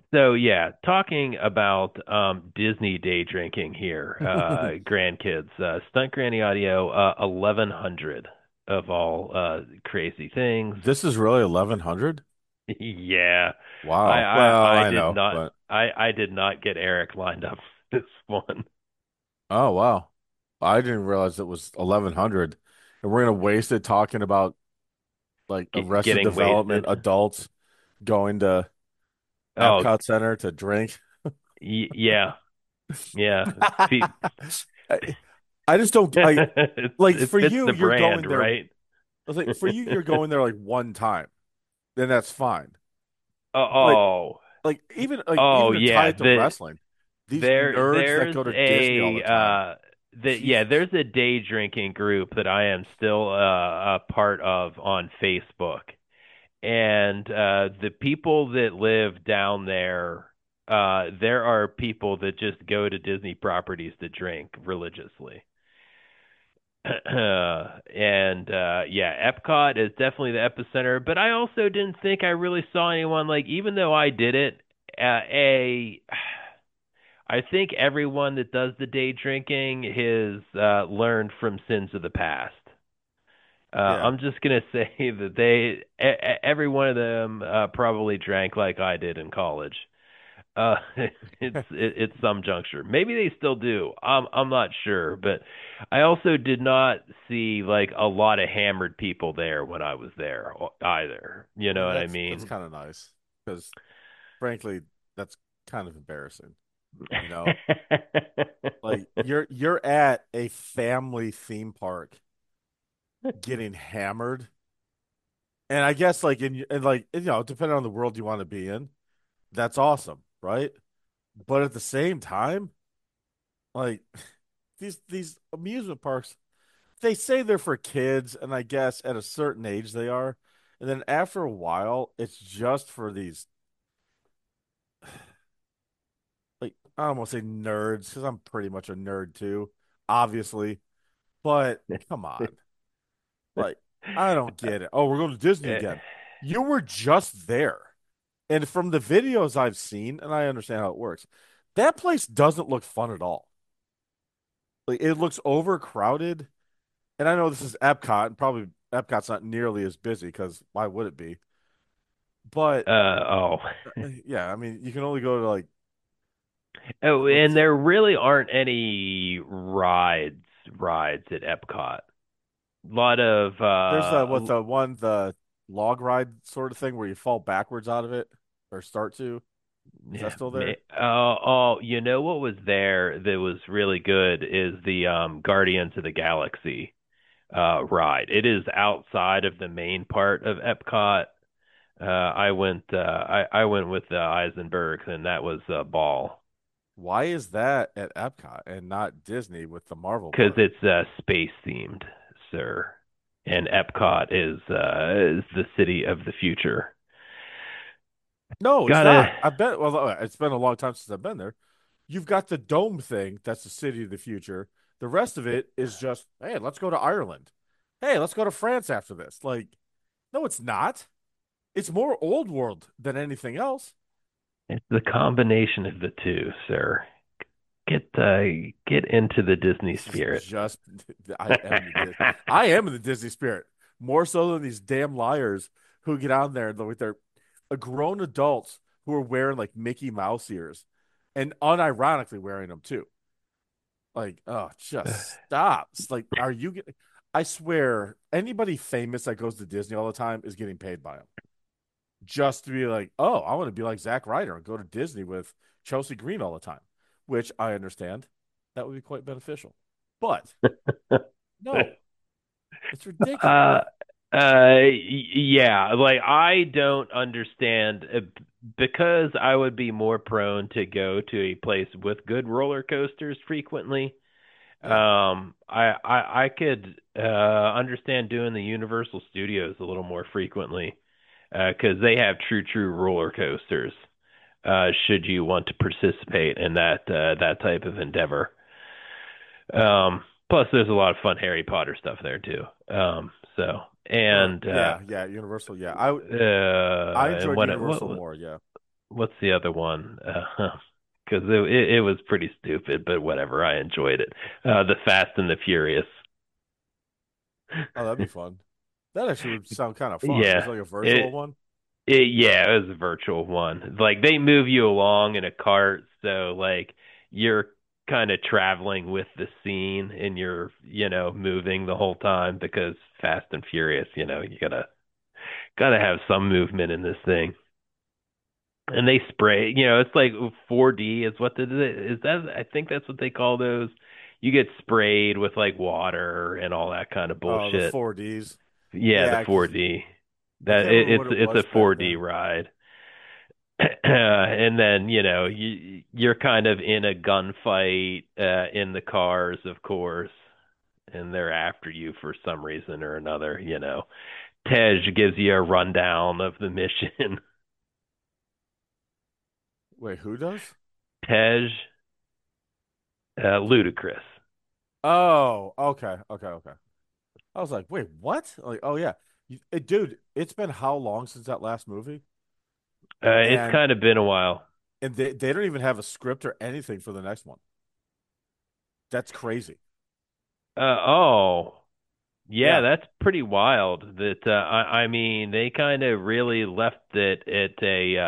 So yeah, talking about Disney day drinking here, grandkids, Stunt Granny Audio, 1100 of all crazy things. This is really 1100? Yeah, Wow. Well, I I did know, not but I did not get Eric lined up for this one. oh wow. I didn't realize it was 1100. And we're gonna waste it talking about like Arrested Getting Development wasted. adults going to Oh, Epcot Center to drink. yeah, yeah. Fe- I, I just don't I like It for fits you, the you're brand, going there. right? I was like, for you, you're going there like one time, then that's fine. Like Oh, even oh to tie yeah. it to wrestling, these nerds that There's go to Disney all a the time. Jesus. there's a day drinking group that I am still a part of on Facebook. And the people that live down there, there are people that just go to Disney properties to drink religiously. And yeah, Epcot is definitely the epicenter, but I also didn't think I really saw anyone like even though I did it, a I think everyone that does the day drinking has learned from sins of the past. Yeah. I'm just gonna say that every one of them, probably drank like I did in college. Uh, it's some juncture. Maybe they still do. I'm not sure, but I also did not see like a lot of hammered people there when I was there either. You know Well, what I that's mean? kind of nice because frankly, that's kind of embarrassing, you know? Like you're at a family theme park getting hammered. And I guess like in like depending on the world you want to be in, that's awesome, right? But at the same time, like these amusement parks, they say they're for kids, and I guess at a certain age they are. And then after a while, it's just for these like I don't want to say nerds because I'm pretty much a nerd too, obviously. But come on, like I don't get it. Oh, we're going to Disney Eh, again. You were just there. And from the videos I've seen, and I understand how it works, that place doesn't look fun at all. Like it looks overcrowded. And I know this is Epcot, and probably Epcot's not nearly as busy because why would it be? But oh. yeah, I mean, you can only go to like Oh, and what's there really aren't any rides at Epcot. A lot of there's the log ride sort of thing where you fall backwards out of it or start to. Is that yeah, still there? you know what was there that was really good is the Guardians of the Galaxy ride. It is outside of the main part of Epcot. I went with the Eisenbergs and that was a ball Why is that at Epcot and not Disney with the Marvel because park? it's space themed, sir. And Epcot is the city of the future. No, it's Gotta not. I bet. Well, it's been a long time since I've been there. You've got the dome thing. That's the city of the future. The rest of it is just, hey, let's go to Ireland. Hey, let's go to France after this. Like, no, it's not. It's more old world than anything else. It's the combination of the two, sir. Get into the Disney This is spirit. just I am in the Disney spirit more so than these damn liars who get on there with their grown adults who are wearing like Mickey Mouse ears and unironically wearing them too. Like, oh, just stop. It's like, are you getting? I swear, anybody famous that goes to Disney all the time is getting paid by them just to be like, oh, I want to be like Zack Ryder and go to Disney with Chelsea Green all the time, which I understand that would be quite beneficial. But no, it's ridiculous. Uh, yeah, like I don't understand because I would be more prone to go to a place with good roller coasters frequently. Yeah. I could understand doing the Universal Studios a little more frequently because they have true roller coasters. Should you want to participate in that type of endeavor. Plus, there's a lot of fun Harry Potter stuff there too. So Or and yeah, yeah, Universal. Yeah, I and enjoyed what Universal more. Yeah. what's the other one? Because it was pretty stupid, but whatever. I enjoyed it. The Fast and the Furious. Oh, that'd be fun. That actually would sound kind of fun. Was Yeah, it like a virtual it one? yeah, it was a virtual one. Like they move you along in a cart, so like you're kind of traveling with the scene and you're, moving the whole time because Fast and Furious, you gotta have some movement in this thing. And they spray, it's like 4D is what is that? I think that's what they call those. You get sprayed with like water and all that kind of Oh, the bullshit. 4Ds. Yeah, the Yeah, because 4D. I That can't remember what it it's a was back 4D then. ride. And then, you're kind of in a gunfight in the cars, of course, and they're after you for some reason or another. Tej gives you a rundown of the mission. Wait, who does? Tej, Ludicrous. Oh, okay, okay, okay. I was like, wait, what? Like, oh yeah, dude, it's been how long since that last movie? It's And kind of been a while. they don't even have a script or anything for the next one. That's crazy. Oh, yeah, Yeah, that's pretty wild. That I mean, they kind of really left it at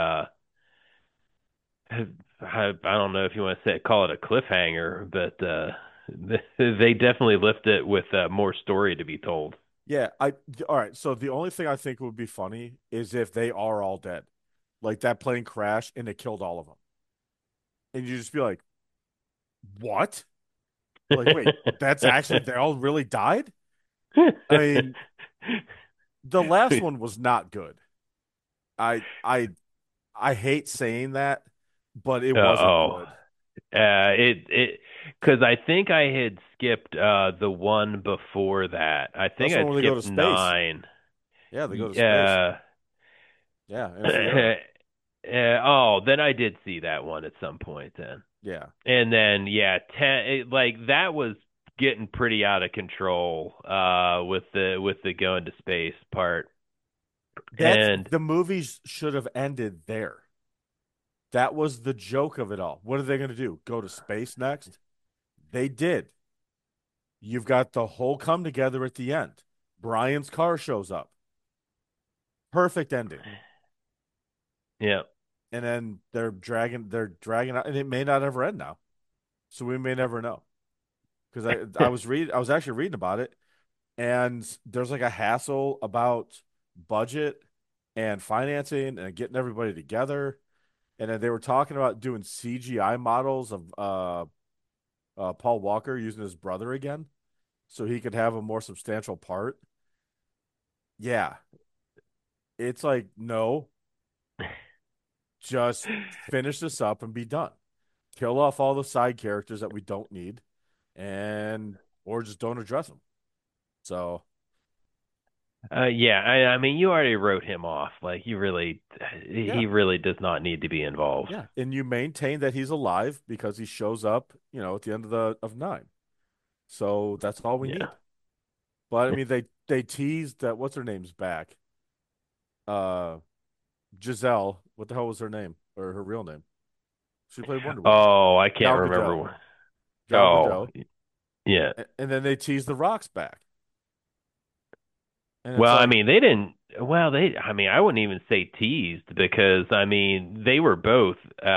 I don't know if you want to say call it a cliffhanger, but they definitely left it with more story to be told. yeah. All right. So the only thing I think would be funny is if they are all dead, like that plane crashed and it killed all of them, and you just be like, what? Like, wait, that's actually they all really died? I mean, the last one was not good. I I I hate saying that, but it wasn't Oh, good. it because I think I had skipped the one before that. I think That's the one I'd where they go to skipped space. 9. Yeah, they go to space. Yeah. Yeah, in Fiera. Oh, then I did see that one at some point then. Yeah. And then yeah, 10 like that was getting pretty out of control with the going to space part. That's And the movies should have ended there. That was the joke of it all. What are they going to do? Go to space next? They did. You've got the whole come together at the end. Brian's car shows up. Perfect ending. yeah. And then they're dragging out and it may not ever end now. So we may never know. Because I was actually reading about it and there's like a hassle about budget and financing and getting everybody together. And then they were talking about doing CGI models of Paul Walker using his brother again, so he could have a more substantial part. Yeah, it's like no, just finish this up and be done. Kill off all the side characters that we don't need, and or just don't address them. So Yeah, I mean you already wrote him off. Like yeah, he really does not need to be involved. yeah, and you maintain that he's alive because he shows up, at the end of the of nine. So that's all we Yeah. need. But I mean, they teased that what's her name's back. Uh, Giselle. What the hell was her name or her real name? She played Wonder Woman. Oh, I can't Gal remember. Gadot. Gal Oh, Gadot. yeah. And then they teased the Rock's back, and it's Well, I like, mean, they didn't. Well, I mean, I wouldn't even say teased because I mean they were both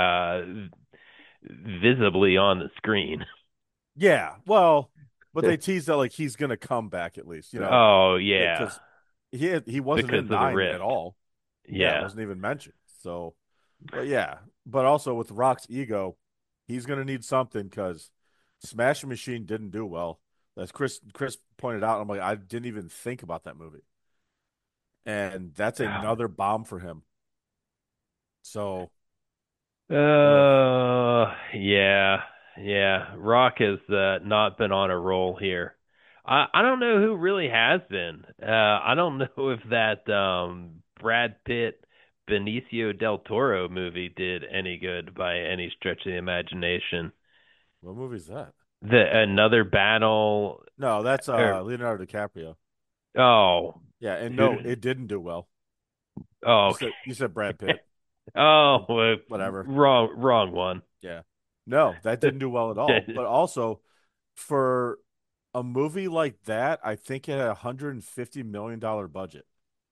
visibly on the screen. yeah, well, but they teased that like he's gonna come back at least, Oh yeah, because he wasn't because in of the nine at rift. all. Yeah, it Yeah. wasn't even mentioned. So, but yeah, but also with Rock's ego, he's gonna need something because Smashing Machine didn't do well. As Chris pointed out, I'm like, I didn't even think about that movie, and that's another bomb for him. So, ugh. Yeah, yeah. Rock has not been on a roll here. I don't know who really has been. I don't know if that Brad Pitt Benicio del Toro movie did any good by any stretch of the imagination. What movie is that? The Another Battle, No, that's or Leonardo DiCaprio. oh, Yeah, and who? no, it didn't do well. Oh, You said Brad Pitt. Oh, Whatever. wrong one. Yeah. No, that didn't do well at all. But also for a movie like that, I think it had $150 million budget.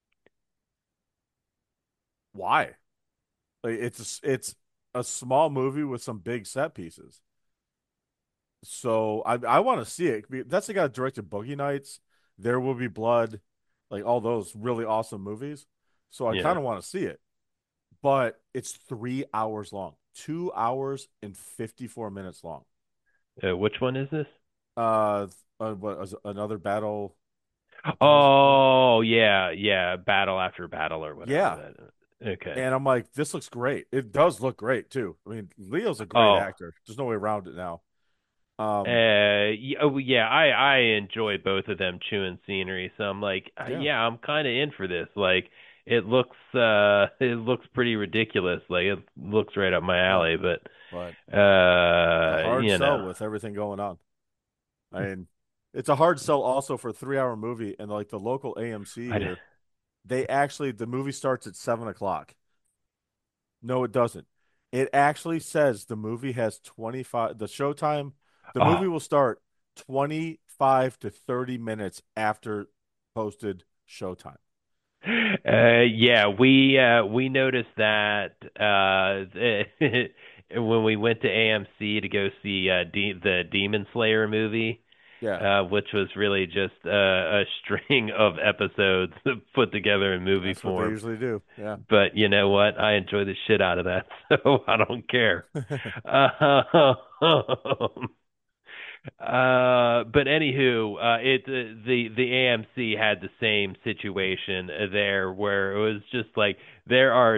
Why? Like it's a small movie with some big set pieces. So I want to see it. That's the guy that directed Boogie Nights, There Will Be Blood, like all those really awesome movies. So I Yeah. kind of want to see it. But it's 3 hours long, 2 hours and 54 minutes long. Which one is this? Uh, what was another battle? What the hell's it called? Oh, yeah, yeah, Battle After Battle or whatever Yeah. that is. Okay. And I'm like, this looks great. It does look great too. I mean, Leo's a great Oh, actor. There's no way around it now. Um, yeah, oh, yeah, I enjoy both of them chewing scenery, so I'm like, yeah, yeah, I'm kind of in for this. Like, it looks pretty ridiculous. Like, it looks right up my yeah. alley, but But it's a hard you sell know, with everything going on. I mean, it's a hard sell also for a 3 hour movie. And like the local AMC I here, they actually, the movie starts at 7 o'clock. No, it doesn't. It actually says the movie has 25, the showtime, the movie oh. will start 25 to 30 minutes after posted showtime. Yeah, we noticed that when we went to AMC to go see the Demon Slayer movie, Yeah, which was really just a string of episodes put together in movie that's what they form. usually do. Yeah. But you know what? I enjoy the shit out of that, so I don't care. Uh, but anywho, the AMC had the same situation there where it was just like there are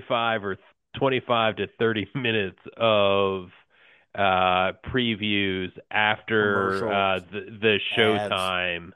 25 to 30 minutes of previews after Commercials, the ads. showtime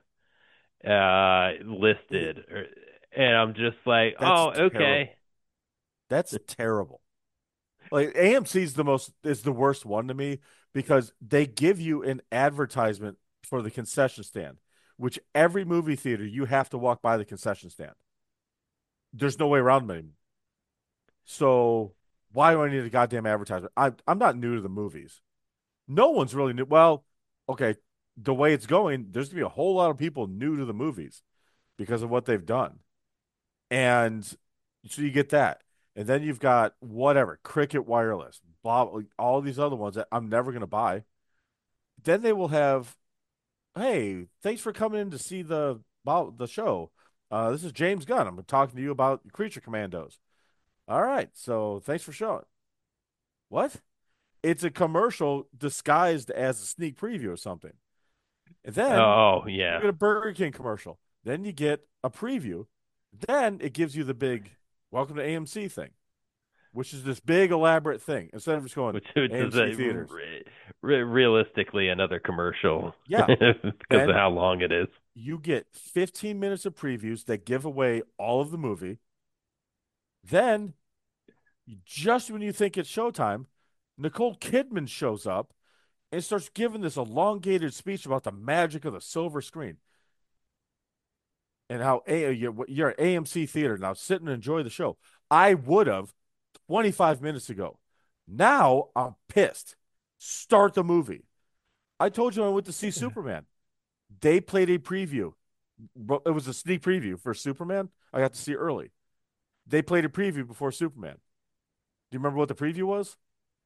It, listed. And I'm just like, that's "Oh, okay." terrible. That's terrible. Like AMC's is the worst one to me because they give you an advertisement for the concession stand, which every movie theater you have to walk by the concession stand. There's no way around them anymore. So why do I need a goddamn advertisement? I'm not new to the movies. No one's really new. Well, okay, the way it's going, there's gonna be a whole lot of people new to the movies because of what they've done. And so you get that. And then you've got whatever, Cricket Wireless, blah, all these other ones that I'm never going to buy. Then they will have, hey, thanks for coming in to see the show. This is James Gunn. I'm talking to you about Creature Commandos. All right, so thanks for showing. What? It's a commercial disguised as a sneak preview or something. And then Oh, you yeah. get a Burger King commercial. Then you get a preview. Then it gives you the big welcome to AMC thing, which is this big elaborate thing instead of just going Which is AMC theaters. realistically another commercial Yeah. because of Then how long it is. you get 15 minutes of previews that give away all of the movie. Then, just when you think it's showtime, Nicole Kidman shows up and starts giving this elongated speech about the magic of the silver screen and how you're at AMC theater now, sit and enjoy the show. I would have 25 minutes ago. Now I'm pissed. Start the movie. I told you I went to see Superman. They played a preview. It was a sneak preview for Superman. I got to see early. They played a preview before Superman. Do you remember what the preview was?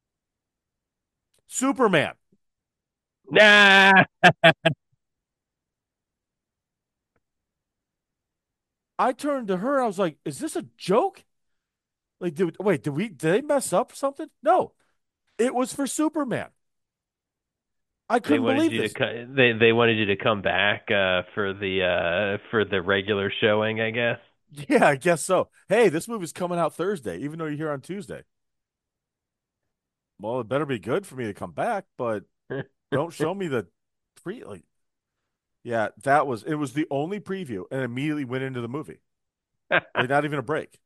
Superman. Nah. I turned to her. I was like, "Is this a joke? Like, did they mess up or something? No, it was for Superman. I They couldn't wanted believe you to this. they wanted you to come back for the regular showing, I guess. Yeah, I guess so. Hey, this movie's coming out Thursday, even though you're here on Tuesday. Well, it better be good for me to come back, but don't show me the pre. Like, yeah, it was the only preview, and immediately went into the movie. Like, not even a break.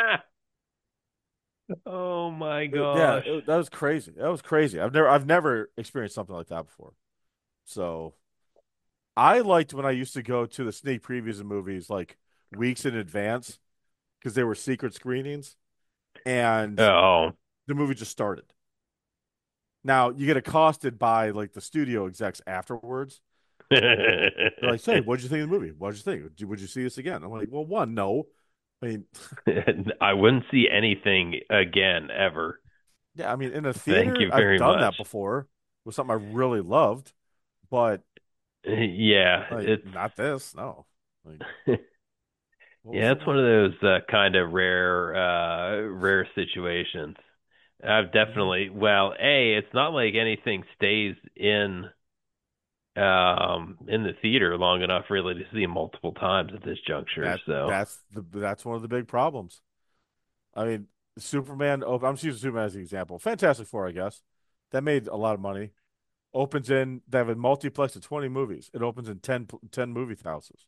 Oh my gosh. That was crazy. That was crazy. I've never experienced something like that before. So I liked when I used to go to the sneak previews of movies like weeks in advance because they were secret screenings. and Oh. the movie just started. Now you get accosted by like the studio execs afterwards. They're like, "Say, what'd you think of the movie? What'd you think? Would you see this again?" I'm like, "Well, one, no. I mean, I wouldn't see anything again ever. yeah, I mean, in a Thank theater, you I've very done much. that before with something I really loved, but Yeah, like it's not this. No. Like, what was yeah, the it's one one? of those kind of rare situations. I've Yeah, definitely, well, it's not like anything stays in the theater long enough really to see multiple times at this juncture. that So, that's one of the big problems. I mean, Superman. Oh, I'm just using Superman as an example. Fantastic Four, I guess, that made a lot of money. Opens in they have a multiplex of 20 movies. It opens in 10 movie houses.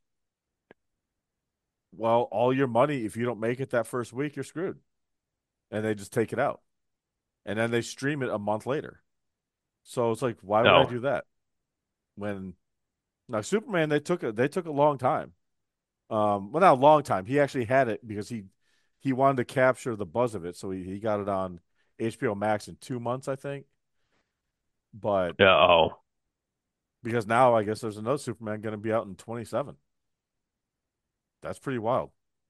Well, all your money, if you don't make it that first week, you're screwed. And they just take it out. And then they stream it a month later. So it's like, why would I oh, do that? When now Superman, they took a long time. Well, not a long time. He actually had it because he wanted to capture the buzz of it, so he got it on HBO Max in 2 months, I think. But oh, because now I guess there's another Superman going to be out in 27. That's pretty wild.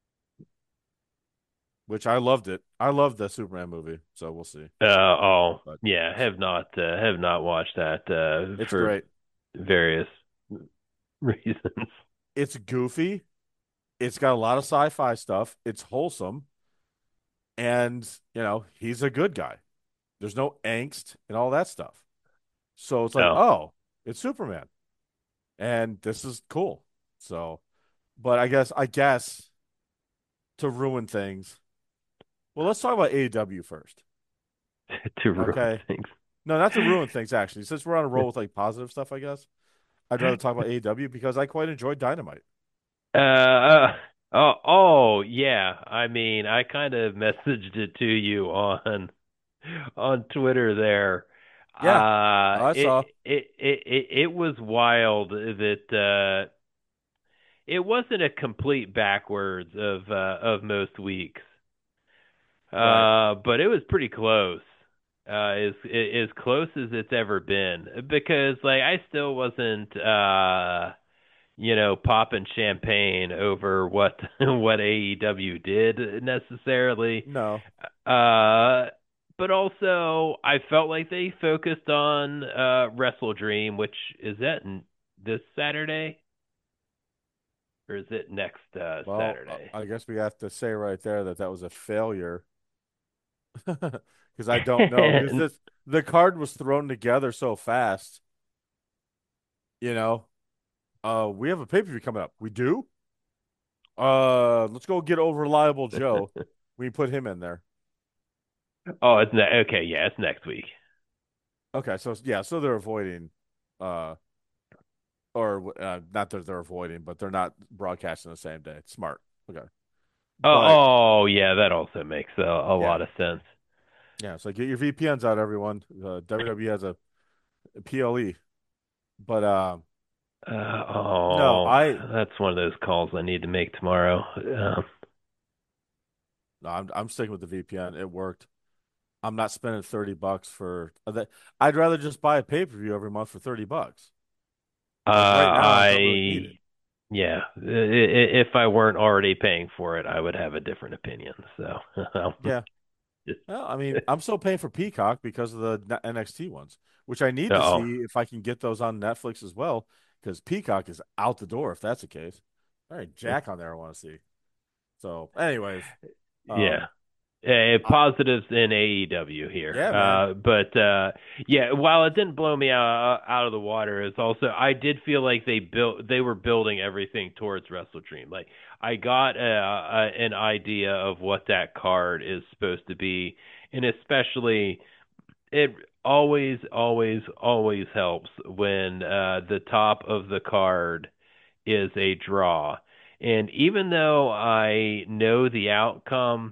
Which I loved it. I loved the Superman movie, so we'll see. oh, But yeah. Have not watched that it's for great. various reasons. It's goofy. It's got a lot of sci-fi stuff. It's wholesome, and he's a good guy. There's no angst and all that stuff. So it's like, Oh, oh, it's Superman, and this is cool. So, but I guess to ruin things. Well, let's talk about AEW first. to ruin Okay. things. No, not to ruin things actually. Since we're on a roll with like positive stuff, I guess I'd rather talk about AEW because I quite enjoyed Dynamite. Oh, yeah. I mean, I kind of messaged it to you on Twitter there. Yeah, I saw. It was wild that it wasn't a complete backwards of most weeks. Right. But it was pretty close. As close as it's ever been because like I still wasn't popping champagne over what what AEW did necessarily. No. Uh, but also I felt like they focused on Wrestle Dream, which is that this Saturday or is it next Well, Saturday? I guess we have to say right there that that was a failure because I don't know because this the card was thrown together so fast. You know, we have a pay per view coming up. We do. Let's go get over reliable Joe. We put him in there. Oh, okay. Yeah, it's next week. Okay, so yeah, so they're avoiding, uh, or not that they're avoiding, but they're not broadcasting the same day. It's smart. Okay, but Oh, yeah, that also makes a yeah, lot of sense. yeah. So get your VPNs out, everyone. WWE has a PLE, but no, Oh, that's one of those calls I need to make tomorrow. no, I'm sticking with the VPN. It worked. I'm not spending $30 for that. I'd rather just buy a pay per view every month for $30. Like right now, I don't really need it. Yeah, if I weren't already paying for it, I would have a different opinion. So, Yeah. Well, I mean, I'm still paying for Peacock because of the NXT ones, which I need to oh, see if I can get those on Netflix as well, because Peacock is out the door if that's the case. All right, Jack on there I want to see. So, anyways, yeah. um, I Positives in AEW here, yeah, man, but yeah. While it didn't blow me out of the water, it's also I did feel like they were building everything towards Wrestle Dream. Like I got an idea of what that card is supposed to be, and especially it always helps when the top of the card is a draw. And even though I know the outcome,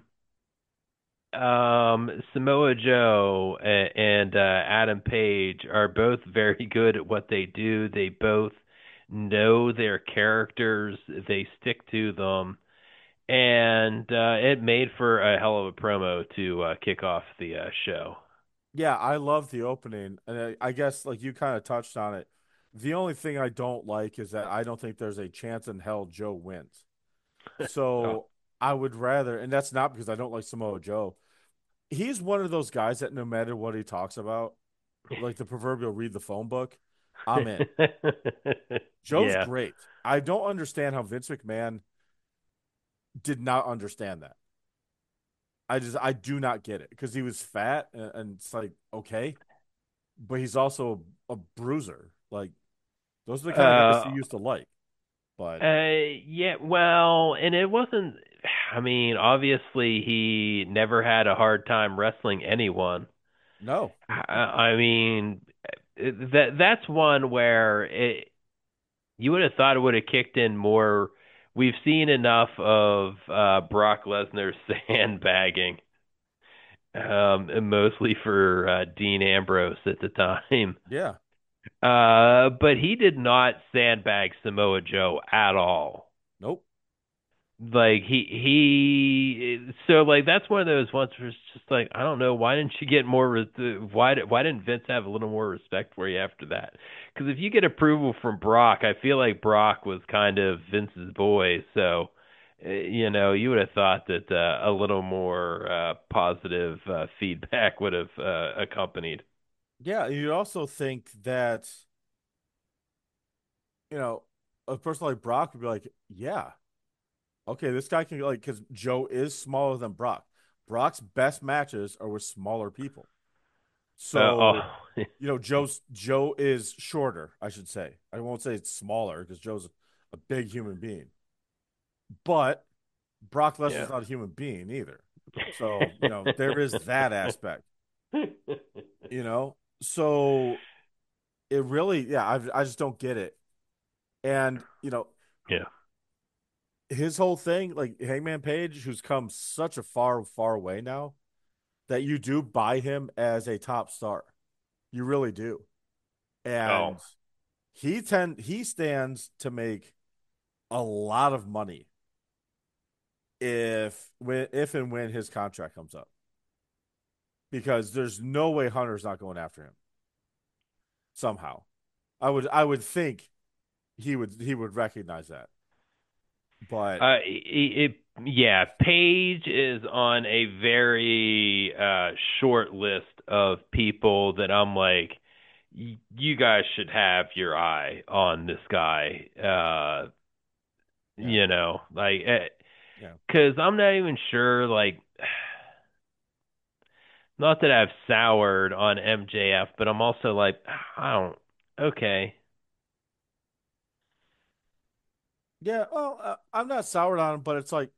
Samoa Joe and Adam Page are both very good at what they do. They both know their characters. They stick to them. and it made for a hell of a promo to kick off the show. Yeah, I love the opening, and I guess like you kind of touched on it. The only thing I don't like is that I don't think there's a chance in hell Joe wins. Oh. So I would rather, and that's not because I don't like Samoa Joe. He's one of those guys that no matter what he talks about, like the proverbial read the phone book, I'm in. Joe's Yeah. great. I don't understand how Vince McMahon did not understand that. I do not get it because he was fat and it's like okay, but he's also a bruiser. Like those are the kind of guys he Uh, used to like. But yeah, well, and it wasn't, I mean, obviously he never had a hard time wrestling anyone. no, I mean, that's one where you would have thought it would have kicked in more. We've seen enough of Brock Lesnar sandbagging, mostly for Dean Ambrose at the time. yeah, But he did not sandbag Samoa Joe at all. nope, Like he so like that's one of those ones where it's just like I don't know, why didn't you get more why didn't Vince have a little more respect for you after that? Because if you get approval from Brock, I feel like Brock was kind of Vince's boy, so you would have thought that a little more positive feedback would have accompanied. yeah. You'd also think that you know a person like Brock would be like, yeah, okay, this guy can like because Joe is smaller than Brock. Brock's best matches are with smaller people. So, Oh, Joe is shorter, I should say. I won't say it's smaller because Joe's a big human being. But Brock yeah. Lesnar's not a human being either. So, there is that aspect, you know? So it really, yeah, I just don't get it. And, Yeah. his whole thing, like Hangman Page, who's come such a far, far way now, that you do buy him as a top star. You really do. Oh. And he stands to make a lot of money if and when his contract comes up because there's no way Hunter's not going after him somehow. I would think he would recognize that, but Yeah, Paige is on a very short list of people that I'm like, you guys should have your eye on this guy. yeah, Like, yeah, because I'm not even sure, like, not that I've soured on MJF, but I'm also like, I don't, okay. yeah. Well, I'm not soured on him, but it's like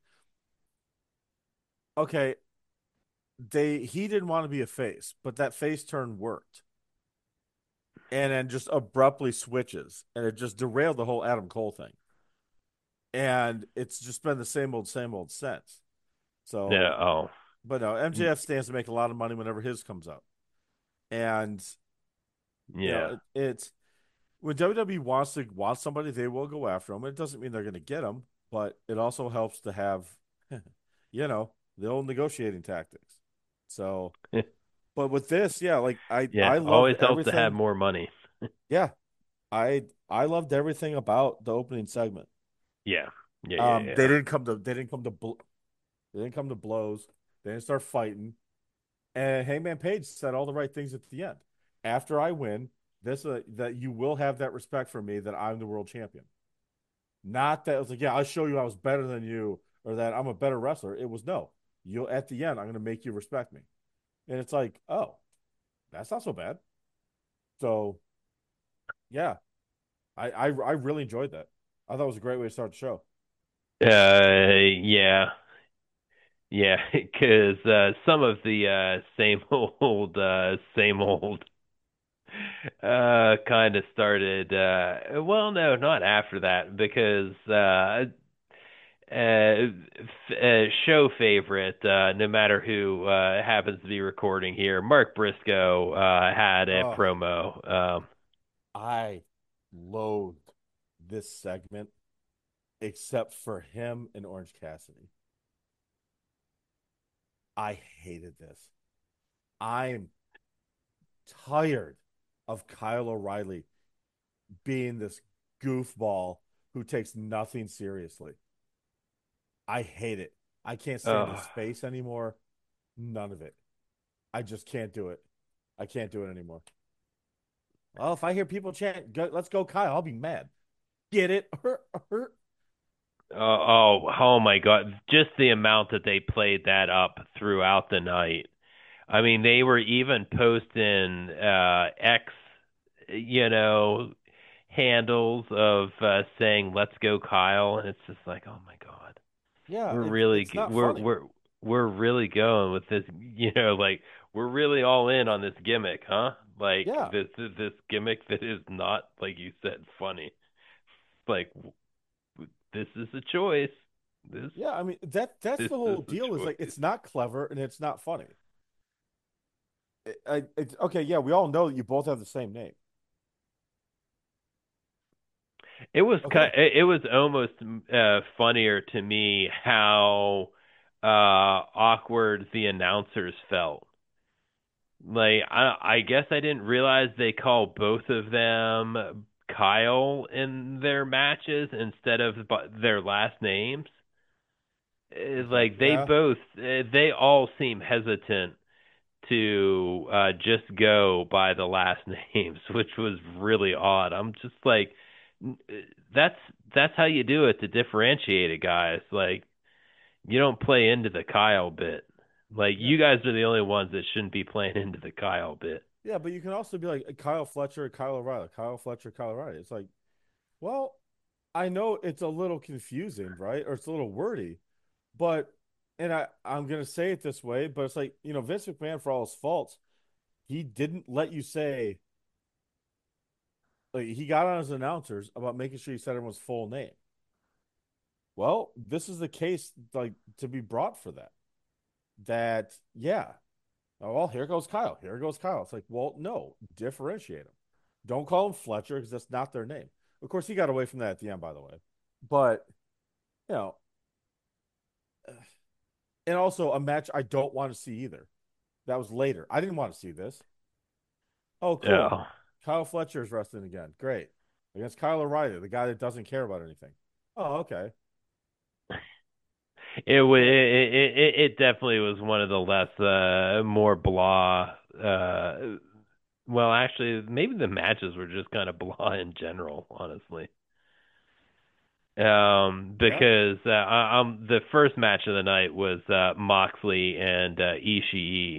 okay, he didn't want to be a face, but that face turn worked, and then just abruptly switches, and it just derailed the whole Adam Cole thing. And it's just been the same old since. Yeah, So, oh, but no, MJF stands to make a lot of money whenever his comes up, and yeah. it's when WWE wants somebody, they will go after them. It doesn't mean they're going to get them, but it also helps to have, the old negotiating tactics. So, but with this, yeah, like I Yeah, I loved always helps to have everything. more money. Yeah, I loved everything about the opening segment. Yeah, yeah, yeah, Um, they yeah. didn't come to they didn't come to bl- they didn't come to blows. They didn't start fighting. And Hangman Page said all the right things at the end. After I win, that you will have that respect for me that I'm the world champion. Not that it was like, yeah, I'll show you I was better than you or that I'm a better wrestler. It was no. You at the end, I'm gonna make you respect me. And it's like, oh, that's not so bad. So yeah, I really enjoyed that. I thought it was a great way to start the show. Yeah, yeah, because some of the same old, kind of started. Well, no, not after that, because show favorite, no matter who happens to be recording here, Mark Briscoe had a Oh, promo. I loathed this segment except for him and Orange Cassidy. I hated this. I'm tired of Kyle O'Reilly being this goofball who takes nothing seriously. I hate it. I can't stand Oh, his face anymore. None of it. I just can't do it. I can't do it anymore. Well, if I hear people chant, let's go, Kyle, I'll be mad. Get it? oh my God! Just the amount that they played that up throughout the night. I mean, they were even posting X, you know, handles of saying "Let's go, Kyle," and it's just like, oh my God, Yeah, we're it's not we're funny. we're really going with this, like we're really all in on this gimmick, huh? Like Yeah, this gimmick that is not, like you said, funny. Like this is a choice. This yeah. I mean that's this the is whole a deal. Is like choice. it's not clever and it's not funny. It's okay. Yeah, we all know that you both have the same name. Okay. It was almost funnier to me how awkward the announcers felt. Like I guess I didn't realize they call both of them Kyle in their matches instead of their last names. Okay. Like Yeah. they all seem hesitant to just go by the last names, which was really odd. I'm just like, that's that's how you do it to differentiate it, guys. Like you don't play into the Kyle bit. Like Yeah. you guys are the only ones that shouldn't be playing into the Kyle bit. Yeah, but you can also be like Kyle Fletcher, Kyle O'Reilly, Kyle Fletcher, Kyle O'Reilly. It's like, well, I know it's a little confusing, right? Or it's a little wordy, but and I'm gonna say it this way, but it's like, Vince McMahon, for all his faults, he didn't let you say, like, he got on his announcers about making sure he said everyone's full name. Well, this is the case, like, to be brought for that. That, yeah. Oh, well, here goes Kyle. Here goes Kyle. It's like, well, no, differentiate them. Don't call him Fletcher because that's not their name. Of course, he got away from that at the end, by the way. But, you know, and also a match I don't want to see either. That was later. I didn't want to see this. Oh, cool. Oh, Kyle Fletcher is wrestling again. Great. Against Kyle O'Reilly, the guy that doesn't care about anything. Oh, okay. All right. it definitely was one of the less more blah. Well, actually, maybe the matches were just kind of blah in general, honestly. Yeah. Because the first match of the night was Moxley and Ishii.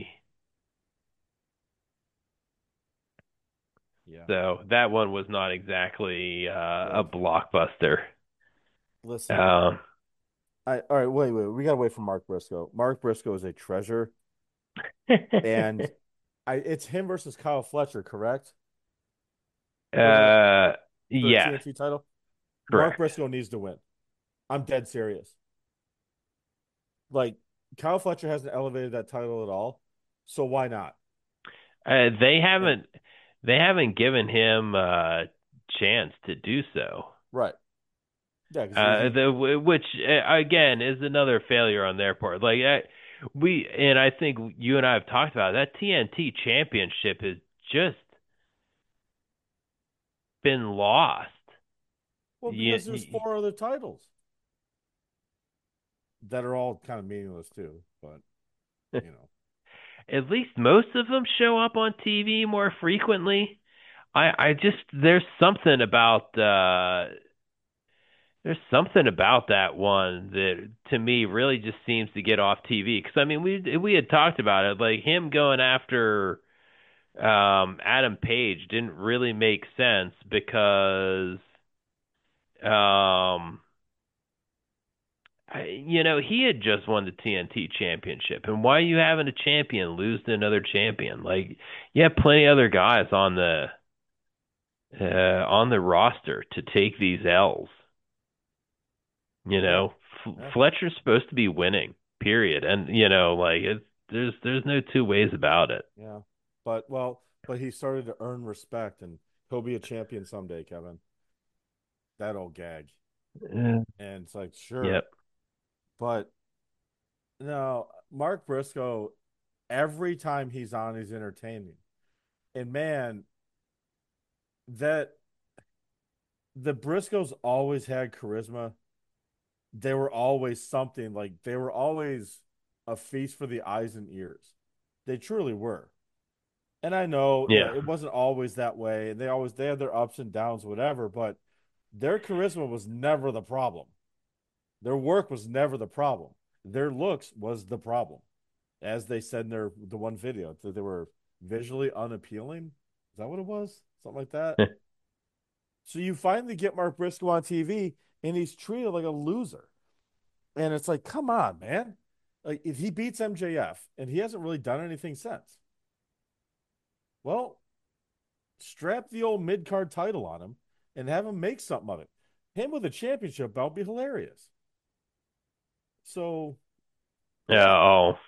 Yeah. So that one was not exactly a Look, blockbuster. listen. Um, All right, wait. We gotta wait for Mark Briscoe. Mark Briscoe is a treasure, and it's him versus Kyle Fletcher, correct? uh, For the yeah, TNT title. Mark correct. Briscoe needs to win. I'm dead serious. Like, Kyle Fletcher hasn't elevated that title at all, so why not? Uh, they And haven't they haven't given him a chance to do so. right, yeah, because he Which again is another failure on their part. Like we and I think you and I have talked about it, that TNT championship has just been lost. well, You, because there's four other titles that are all kind of meaningless too. But you know, at least most of them show up on TV more frequently. I just there's something about that one that to me really just seems to get off TV. Because I mean we had talked about it, like him going after Adam Page didn't really make sense because um he had just won the TNT championship, and why are you having a champion lose to another champion? Like you have plenty of other guys on the roster to take these L's. You yeah, know, yeah, Fletcher's supposed to be winning, period. And like there's no two ways about it. yeah. But he started to earn respect, and he'll be a champion someday, Kevin. That old gag. Uh, And it's like, sure, yep. but No, Mark Briscoe, every time he's on, he's entertaining. And man, that the Briscoes always had charisma. They were always something, like they were always a feast for the eyes and ears. They truly were. And I know, Yeah. it wasn't always that way, and they had their ups and downs, whatever, but their charisma was never the problem. Their work was never the problem. Their looks was the problem. As they said in the one video, that they were visually unappealing. Is that what it was? Something like that. So you finally get Mark Briscoe on TV, and he's treated like a loser. And it's like, come on, man. Like if he beats MJF and he hasn't really done anything since. Well, strap the old mid card title on him and have him make something of it. Him with a championship belt would be hilarious. So Yeah. yeah, Oh.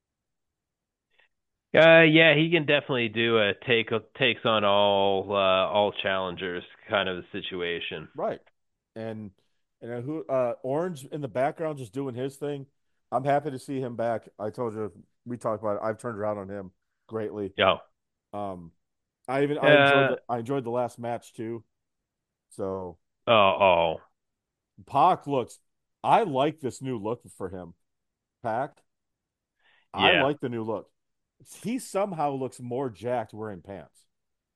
Yeah, he can definitely do a takes on all challengers kind of a situation. right. And who Orange in the background just doing his thing. I'm happy to see him back. I told you we talked about it. I've turned around on him greatly. Yeah. Um Uh. I enjoyed the last match too. So Oh. Oh. Pac looks I like this new look for him. Pac. I Yeah. like the new look. He somehow looks more jacked wearing pants.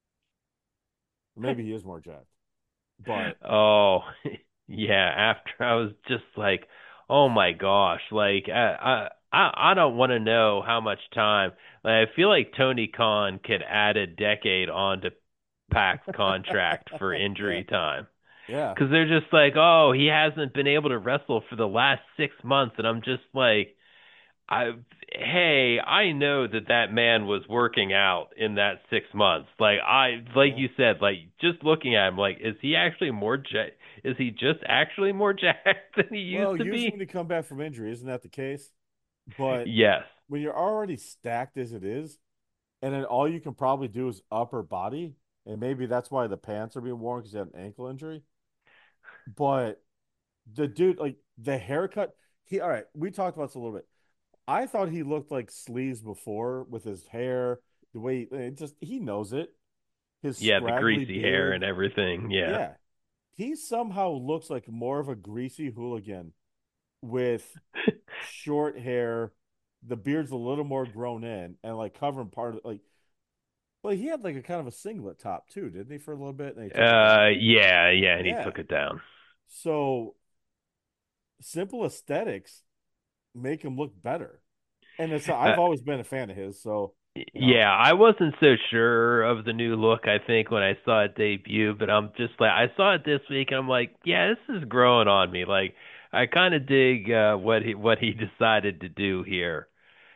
Maybe he is more jacked. But Oh. Yeah. After I was just like, oh my gosh, like I don't want to know how much time. Like, I feel like Tony Khan could add a decade onto Pac's contract for yeah, injury time. yeah. Because they're just like, oh, he hasn't been able to wrestle for the last 6 months, and I'm just like, I, hey, I know that that man was working out in that 6 months. Like Yeah. you said, like just looking at him, like, is he actually is he just actually more jacked than he Well, used to usually when be? you come back from injury, isn't that the case? But Yes. when you're already stacked as it is, and then all you can probably do is upper body, and maybe that's why the pants are being worn because you had an ankle injury. But the dude, like the haircut, all right, we talked about this a little bit. I thought he looked like Sleeves before with his hair, the way he knows it, his Yeah, the scraggly greasy hair and beard. everything. Yeah. Yeah, he somehow looks like more of a greasy hooligan with short hair. The beard's a little more grown in and like covering part of like. Well, he had like a kind of a singlet top too, didn't he, for a little bit? And he took it down. Yeah, yeah, and he Yeah. took it down. So simple aesthetics make him look better. And it's Uh, I've always been a fan of his. So you know, Yeah, I wasn't so sure of the new look, I think, when I saw it debut, but I'm just like, I saw it this week and I'm like, yeah, this is growing on me. Like, I kind of dig what he decided to do here.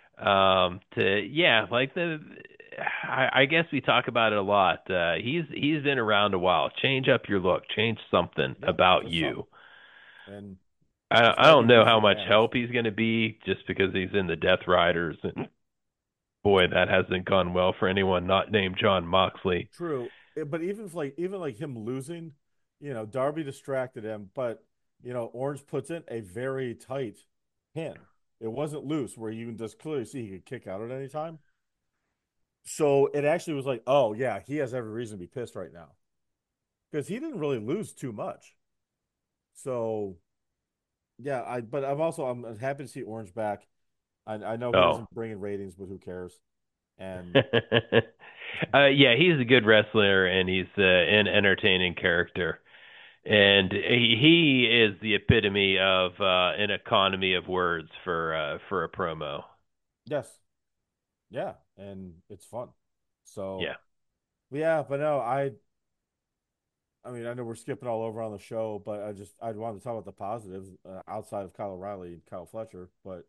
Yeah, like I guess we talk about it a lot. He's been around a while. Change up your look, change something yeah, about just something. you. And I it's I got to be don't know worth how the much advantage. help he's going to be just because he's in the Death Riders, and boy, that hasn't gone well for anyone not named John Moxley. True. But even like him losing, Darby distracted him, but Orange puts in a very tight pin. It wasn't loose where you can just clearly see he could kick out at any time. So it actually was like, oh yeah, he has every reason to be pissed right now because he didn't really lose too much. So yeah, I'm happy to see Orange back. I know he Oh. isn't bringing ratings, but who cares? And Yeah, he's a good wrestler and he's an entertaining character. And he is the epitome of an economy of words for a promo. yes, yeah, and it's fun. So Yeah. yeah, but no, I mean, I know we're skipping all over on the show, but I wanted to talk about the positives outside of Kyle O'Reilly and Kyle Fletcher. But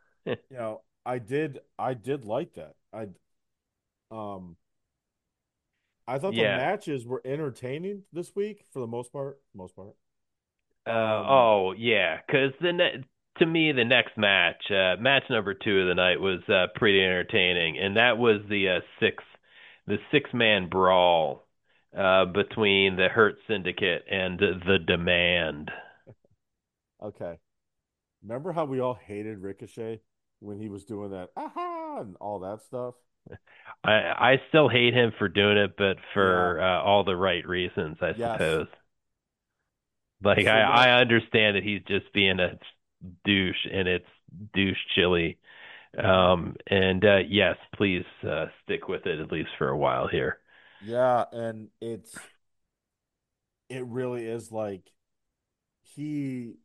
I did like that. Um I thought the Yeah. matches were entertaining this week for the most part. Most part. Uh, Um, oh yeah, because to me the next match, match number two of the night was pretty entertaining, and that was the 6-man brawl between the Hurt Syndicate and the Demand. okay. Remember how we all hated Ricochet? when he was doing that aha and all that stuff. I still hate him for doing it, but Yeah. for all the right reasons, I Yes. suppose. Like So yeah. I understand that he's just being a douche, and it's douche chili. Mhm. And yes, please stick with it at least for a while here. Yeah, and it really is like he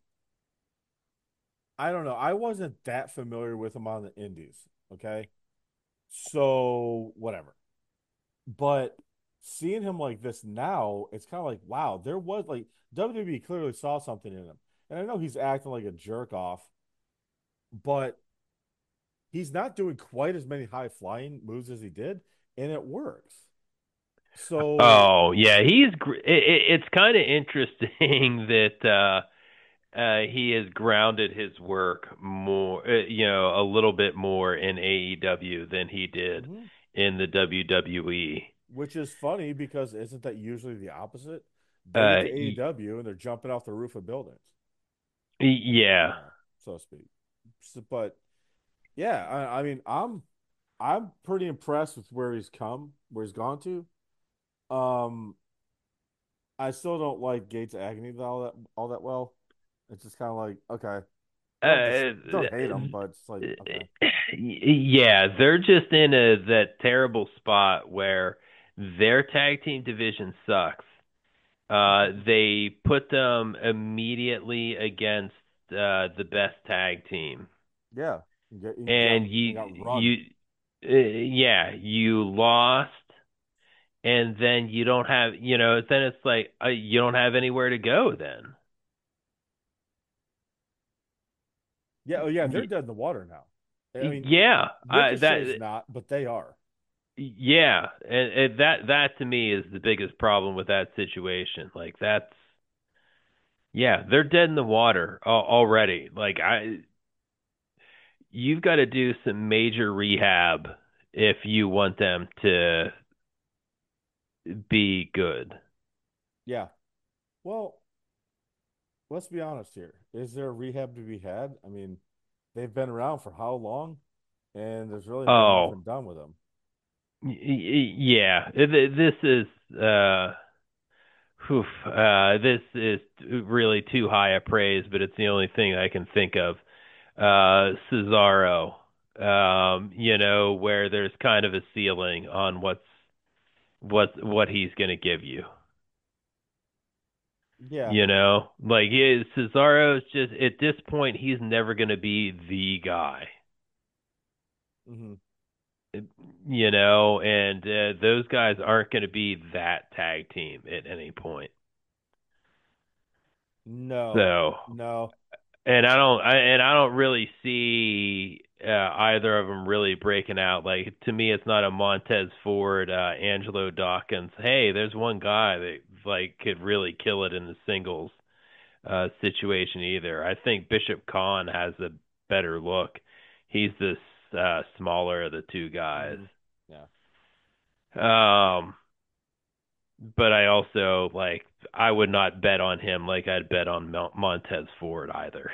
I don't know. I wasn't that familiar with him on the indies, okay? So whatever. But seeing him like this now, it's kind of like, wow, there was like WWE clearly saw something in him. And I know he's acting like a jerk off, but he's not doing quite as many high flying moves as he did, and it works. So, Oh yeah, it's kind of interesting that he has grounded his work more, a little bit more in AEW than he did mhm, in the WWE. which is funny because isn't that usually the opposite? They get Uh, to y- AEW and they're jumping off the roof of buildings, yeah. you know, so to speak. But yeah, I mean, I'm pretty impressed with where he's gone to. Um, I still don't like Gates Agony all that well. It's just kind of like okay, Uh, don't hate him, but it's like okay, yeah, they're just in that terrible spot where their tag team division sucks. They put them immediately against the best tag team, yeah, and you got run. yeah, you lost, and then you don't have, then it's like you don't have anywhere to go. Then, Yeah, oh yeah, they're Y- dead in the water now. I mean, yeah, Ricochet's not, but they are. yeah, and that to me is the biggest problem with that situation. Like that's yeah, they're dead in the water already. Like you've got to do some major rehab if you want them to be good. Yeah. Well, let's be honest here. Is there a rehab to be had? I mean, they've been around for how long? And there's really been Oh, nothing done with them. yeah. This is this is really too high a praise, but it's the only thing I can think of. Cesaro, where there's kind of a ceiling on what he's going to give you. Yeah. Like Cesaro's just at this point he's never going to be the guy. Hmm. And those guys aren't going to be that tag team at any point. No. So, No. and I don't really see either of them really breaking out. Like to me, it's not a Montez Ford, Angelo Dawkins. Hey, there's one guy that like could really kill it in the singles situation either. I think Bishop Khan has a better look. He's the smaller of the two guys. Hmm. Yeah. Um, but I also like I would not bet on him like I'd bet on Montez Ford either.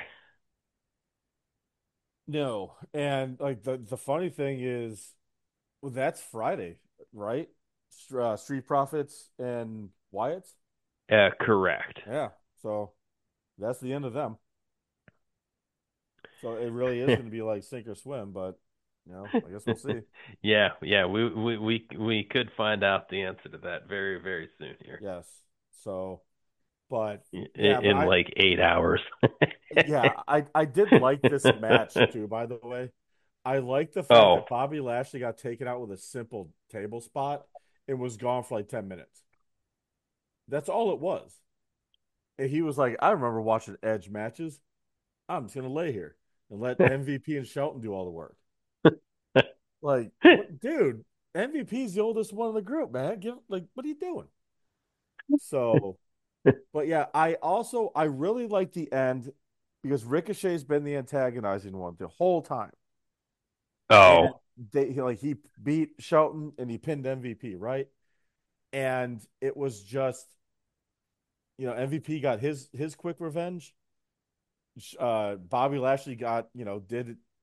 No. And like the funny thing is, well, that's Friday, right? Street Profits and Wyatt's. Correct. Yeah. So that's the end of them. So it really is going to be like sink or swim, but I guess we'll see. Yeah, yeah, we could find out the answer to that very very soon here Yes. So, but in, yeah, but in like 8 hours. I did like this match too, by the way. I like the fact Oh, that Bobby Lashley got taken out with a simple table spot and was gone for like 10 minutes. That's all it was. And he was like, I remember watching Edge matches. I'm just gonna lay here and let MVP and Shelton do all the work. Like, what dude? MVP's the oldest one in the group, man. What are you doing? So, but yeah, I really like the end because Ricochet's been the antagonizing one the whole time. And oh, he beat Shelton and he pinned MVP, right? And it was just, MVP got his quick revenge. Bobby Lashley got, did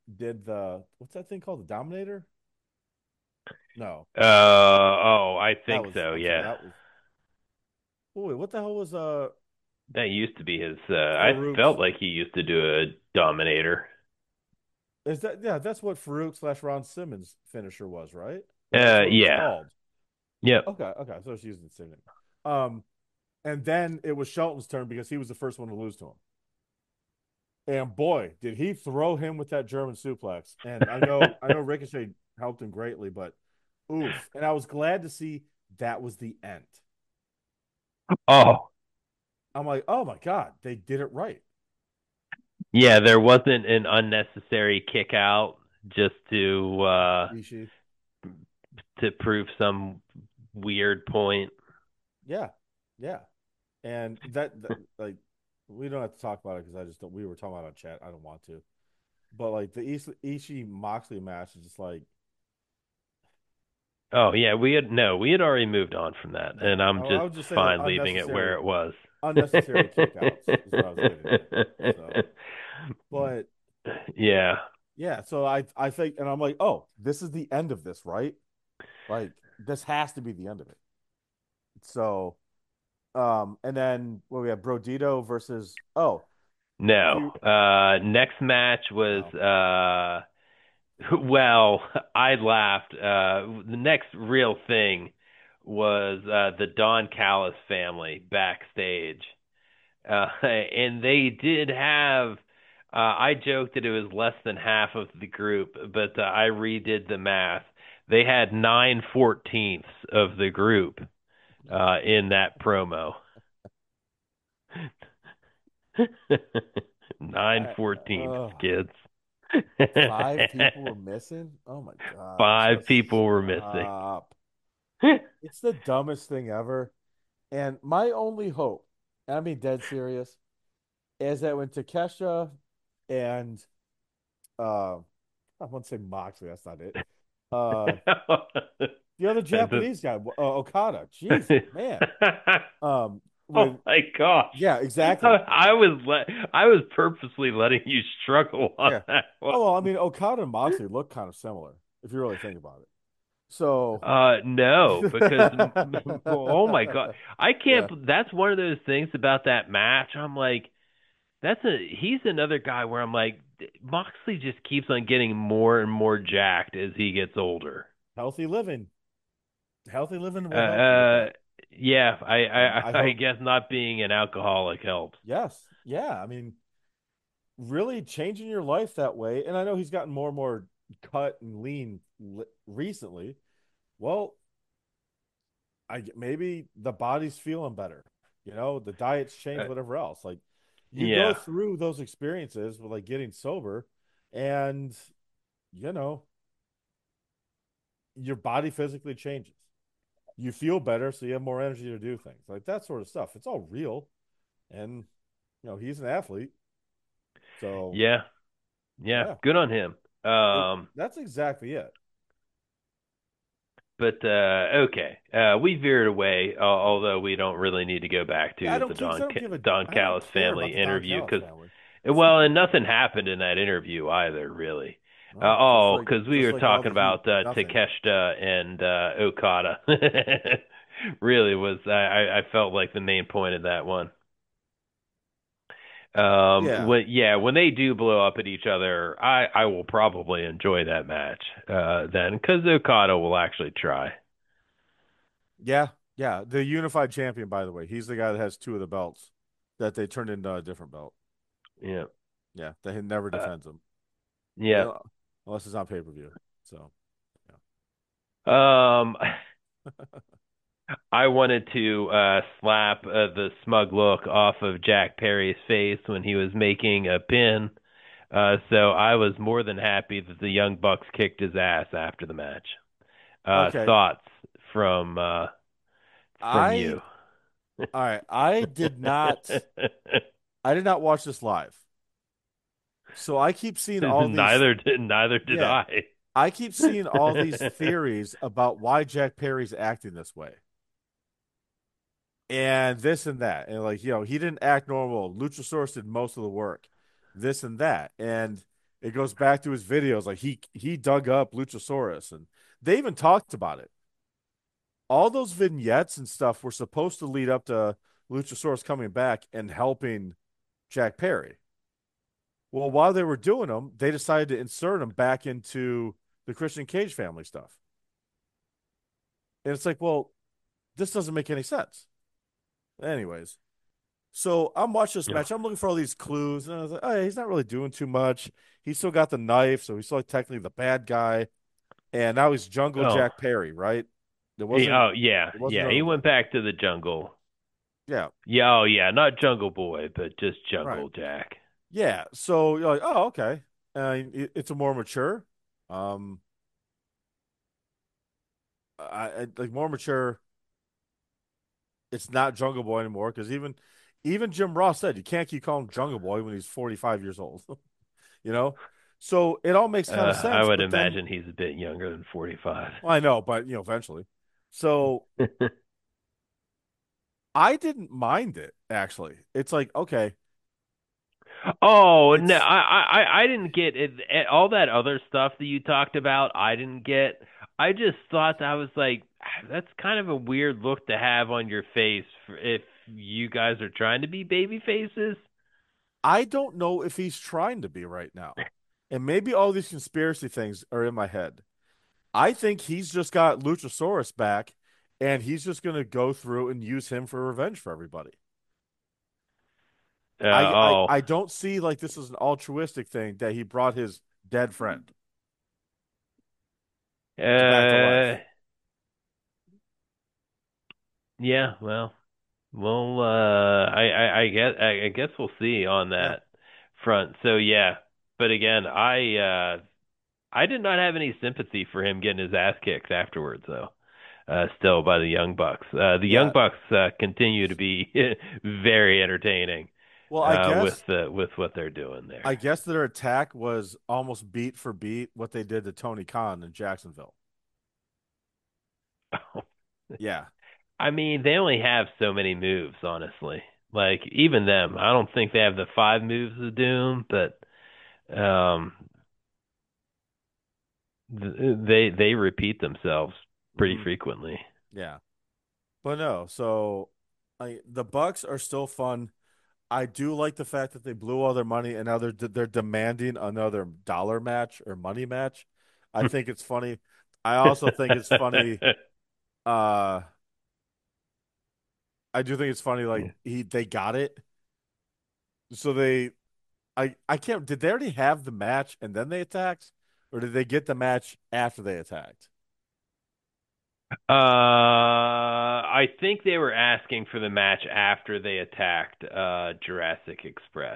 did the what's that thing called? The Dominator? No, Oh, I that think was so. I'm sorry, Yeah, that was oh, wait, what the hell was that used to be his. I felt Farouk's like he used to do a Dominator. is that yeah, that's what Farouk slash Ron Simmons finisher was, right? Or that's what it was Yeah, called. yep. Okay, okay. So she's using the same name. And then it was Shelton's turn because he was the first one to lose to him. And boy, did he throw him with that German suplex. And I know Ricochet helped him greatly, but oof. And I was glad to see that was the end. Oh, I'm like, oh my God, they did it right. yeah. There wasn't an unnecessary kick out just Ishii. to prove some weird point. Yeah. Yeah. And that like we don't have to talk about it because I just don't we were talking about it on chat. I don't want to. But like the Ishii Moxley match is just like, Oh yeah, we had already moved on from that, yeah. and I'm I just would just say like fine leaving it where it was. unnecessary kickouts is what I was getting at. So, but Yeah. yeah, so I think, and I'm like, oh, this is the end of this, right? Like this has to be the end of it. So, and then we have Brodito versus No. he Next match was no well, I laughed. The next real thing was the Don Callis family backstage. And they did have I joked that it was less than half of the group, but I redid the math. They had 9/14 of the group in that promo. Nine I, fourteenths, uh, kids. five people were missing. Oh my God, Five just people were missing. stop. It's the dumbest thing ever. And my only hope, and I'm being dead serious, is that when Takesha and uh I want to say Moxley, that's not it. Uh the other Japanese guy, Okada. Jeez, man. Oh When my gosh. yeah, exactly. I was purposely letting you struggle on Yeah. that one. Oh well, I mean Okada and Moxley look kind of similar if you really think about it. So No, because oh my God, I yeah, can't. That's one of those things about that match. I'm like, he's another guy where I'm like, Moxley just keeps on getting more and more jacked as he gets older. healthy living. Healthy living Uh, will help you with uh that. yeah, And I I hope guess not being an alcoholic helps. yes. Yeah, I mean really changing your life that way. And I know he's gotten more and more cut and lean recently. Well, maybe the body's feeling better. You know, the diet's changed, Uh, whatever else. Like you go yeah, through those experiences with like getting sober, and you know your body physically changes. You feel better, so you have more energy to do things like that sort of stuff. It's all real, and he's an athlete, so yeah, yeah. yeah, Good on him. that's exactly it. But okay, we veered away. Although we don't really need to go back Yeah, I to don't the keep. I don't give a. Don I don't Callis care about family the Don interview Callis because family. well, and nothing happened in that interview either, really. No, just like Because we just were like all talking the heat, about nothing. Takeshita and Okada. Really was I felt like the main point of that one. Yeah, When they do blow up at each other, I will probably enjoy that match then because Okada will actually try. yeah, yeah. The unified champion, by the way, he's the guy that has two of the belts that they turned into a different belt. Yeah. Yeah, that he never Uh, defends them. yeah. Unless it's on pay per view. So Um, I wanted to slap the smug look off of Jack Perry's face when he was making a pin. So I was more than happy that the Young Bucks kicked his ass after the match. okay, Thoughts from I you? all right. I did not watch this live, so I keep seeing all these. Neither did Yeah, I. I keep seeing all these theories about why Jack Perry's acting this way. And this and that. And like, he didn't act normal. Luchasaurus did most of the work. This and that. And It goes back to his videos. Like he dug up Luchasaurus, and they even talked about it. All those vignettes and stuff were supposed to lead up to Luchasaurus coming back and helping Jack Perry. Well, while they were doing them, they decided to insert him back into the Christian Cage family stuff. And it's like, well, this doesn't make any sense. Anyways, so I'm watching this Yeah. match. I'm looking for all these clues, and I was like, oh, he's not really doing too much. He's still got the knife, so he's still like technically the bad guy. And now he's Jungle Oh. Jack Perry, right? It He, wasn't. oh yeah, It wasn't yeah. He Jungle Boy. went back to the jungle. Yeah, Yeah, oh yeah, not Jungle Boy, but just right. Jungle Jack. Yeah. So you're like, oh, okay. It's a more mature. Um, I like more mature. It's not Jungle Boy anymore because even Jim Ross said you can't keep calling him Jungle Boy when he's 45 years old. you know, so it all makes kind of I sense. would But then imagine he's a bit younger than 45. well, I know, but eventually. So I didn't mind it actually. It's like okay, Oh no, it's I didn't get it. All that other stuff that you talked about. I didn't get. I just thought I was like, that's kind of a weird look to have on your face if you guys are trying to be baby faces. I don't know if he's trying to be right now, and maybe all these conspiracy things are in my head. I think he's just got Luchasaurus back, and he's just gonna go through and use him for revenge for everybody. Oh, I don't see like this is an altruistic thing that he brought his dead friend to back to life. uh, yeah. Well, I guess we'll see on Yeah. that front. So yeah, but again, I did not have any sympathy for him getting his ass kicked afterwards, though. Still by the Young Bucks. The Young Yeah. Bucks continue to be very entertaining Well, with what they're doing there. I guess their attack was almost beat for beat what they did to Tony Khan in Jacksonville. Yeah. I mean, they only have so many moves, honestly. Like even them, I don't think they have the five moves of Doom, but um, they repeat themselves pretty Hmm. frequently. Yeah. But no, so the Bucks are still fun. I do like the fact that they blew all their money and now they're demanding another dollar match or money match. I think it's funny. I also think it's funny. Uh, I do think it's funny. Like they got it, so I can't. Did they already have the match and then they attacked, or did they get the match after they attacked? I think they were asking for the match after they attacked Jurassic Express.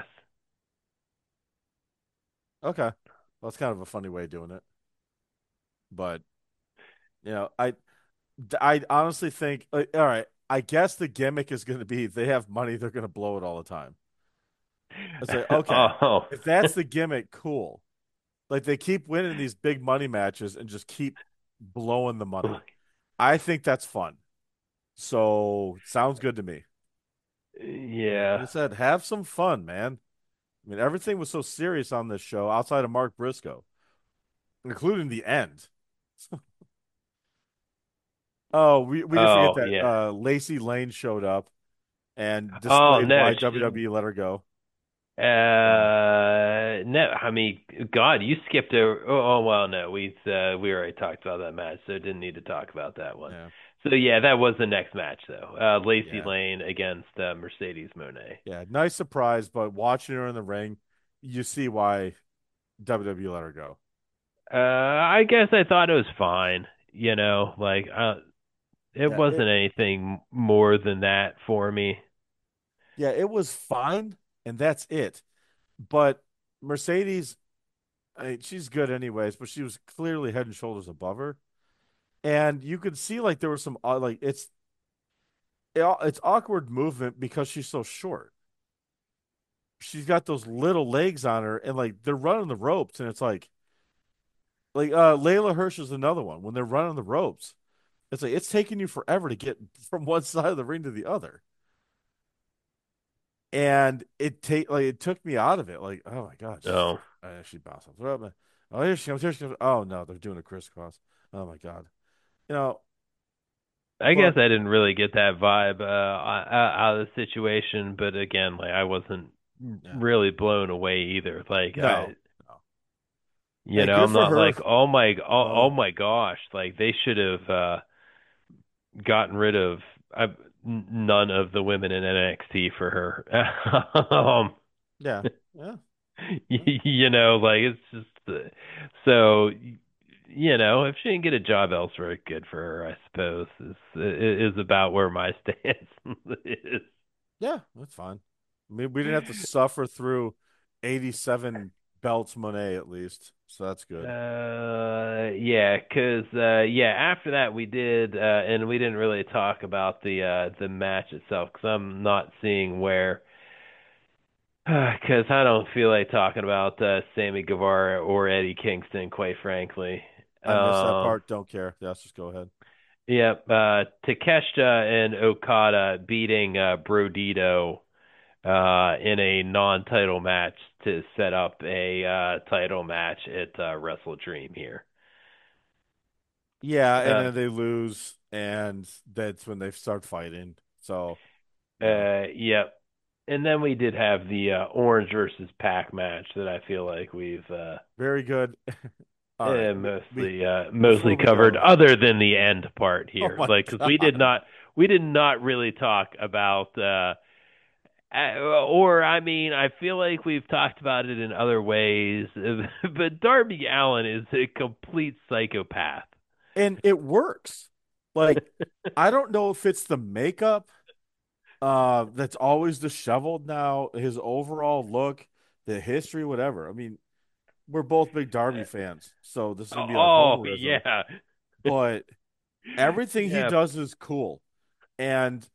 Okay, well, that's kind of a funny way of doing it, but you know, I honestly think, all right, I guess the gimmick is going to be they have money, they're going to blow it all the time. I say, okay, Oh. if that's the gimmick, cool. Like they keep winning these big money matches and just keep blowing the money. I think that's fun. So sounds good to me. Like I Yeah. said, have some fun, man. I mean, everything was so serious on this show outside of Mark Briscoe, including the end. Oh, we did forget Oh, that yeah. Lacey Lane showed up and Oh, displayed no. why WWE let her go. Uh, No, I mean, God, you skipped over. Oh, well, no, we already talked about that match, so didn't need to talk about that one. yeah, So yeah, that was the next match though. Lacey yeah, Lane against Mercedes Moné. yeah. Nice surprise, but watching her in the ring, you see why WWE let her go. I guess I thought it was fine. Like it Yeah, wasn't anything more than that for me. it was fine, and that's it. But Mercedes, she's good anyways, but she was clearly head and shoulders above her, and you could see like there was some like it's awkward movement because she's so short. She's got those little legs on her, and like they're running the ropes, and it's like Layla Hirsch is another one. When they're running the ropes, it's like it's taking you forever to get from one side of the ring to the other. And it took me out of it. Like, oh my gosh, Oh, She bounced off. Oh, here she comes. Here she comes. Oh no, they're doing a crisscross. Oh my God. You know, I guess but I didn't really get that vibe out of the situation, but again, like I wasn't yeah, really blown away either. Like no, no. Hey, good I'm for not her. like oh Oh my gosh, like they should have gotten rid of none of the women in NXT for her. yeah, yeah, yeah. Like it's just so if she didn't get a job elsewhere, good for her, I suppose. Is about where my stance is. Yeah, that's fine. I mean, we didn't have to suffer through 87 belts Monet at least, so that's good. Yeah, 'cause yeah, after that we did, and we didn't really talk about the match itself, 'cause I'm not seeing where, because I don't feel like talking about Sammy Guevara or Eddie Kingston, quite frankly. I missed that Um, part. Don't care. Let's just go ahead. Yep, Takeshita and Okada beating Brodito in a non-title match to set up a title match at Wrestle Dream here. Yeah, and Uh, then they lose, and that's when they start fighting. So, yep. And then we did have the Orange versus Pac match that I feel like we've very good. All right, mostly before we covered, go, other than the end part oh here, my like because God. we did not really talk about. Or I mean, I feel like we've talked about it in other ways, but Darby Allin is a complete psychopath. And it works. Like, I don't know if it's the makeup that's always disheveled now, his overall look, the history, whatever. I mean, we're both big Darby fans, so this is gonna be like Oh homerism, yeah, but everything he yeah. does is cool. And,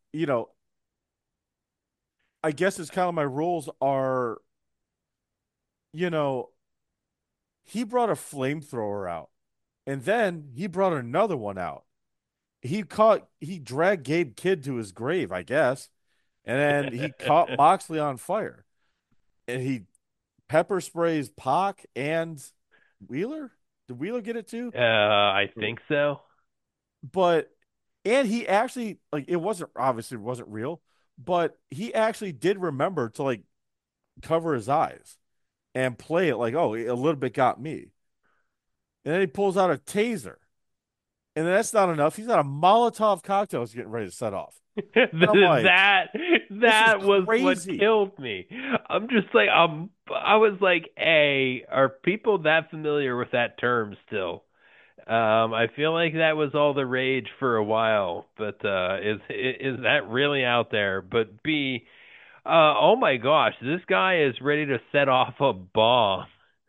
I guess it's kind of my rules are, you know, he brought a flamethrower out and then he brought another one out. He dragged Gabe Kidd to his grave, I guess. And then he caught Moxley on fire. And he pepper sprays Pac and Wheeler. Did Wheeler get it too? I think so. But and he actually like it wasn't obviously it wasn't real, but he actually did remember to like cover his eyes and play it like, oh, a little bit got me. And then he pulls out a taser. And that's not enough. He's got a Molotov cocktail he's getting ready to set off. And I'm like, that this is that was what crazy. killed me. I'm just like I was like, A, are people that familiar with that term still? I feel like that was all the rage for a while, but is that really out there? But B, oh my gosh, this guy is ready to set off a bomb.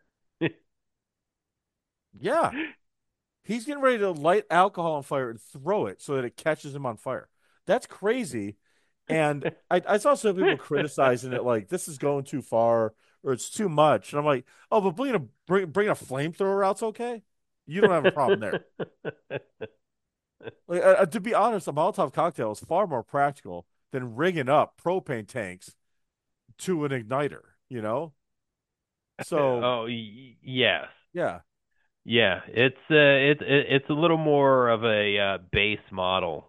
Yeah. He's getting ready to light alcohol on fire and throw it so that it catches him on fire. That's crazy. And I saw some people criticizing it like this is going too far or it's too much. And I'm like, oh, but bring a flamethrower out's okay. You don't have a problem there. Like, to be honest, a Molotov cocktail is far more practical than rigging up propane tanks to an igniter. You know, so Oh yes. yeah, Yeah, it's a little more of a base model.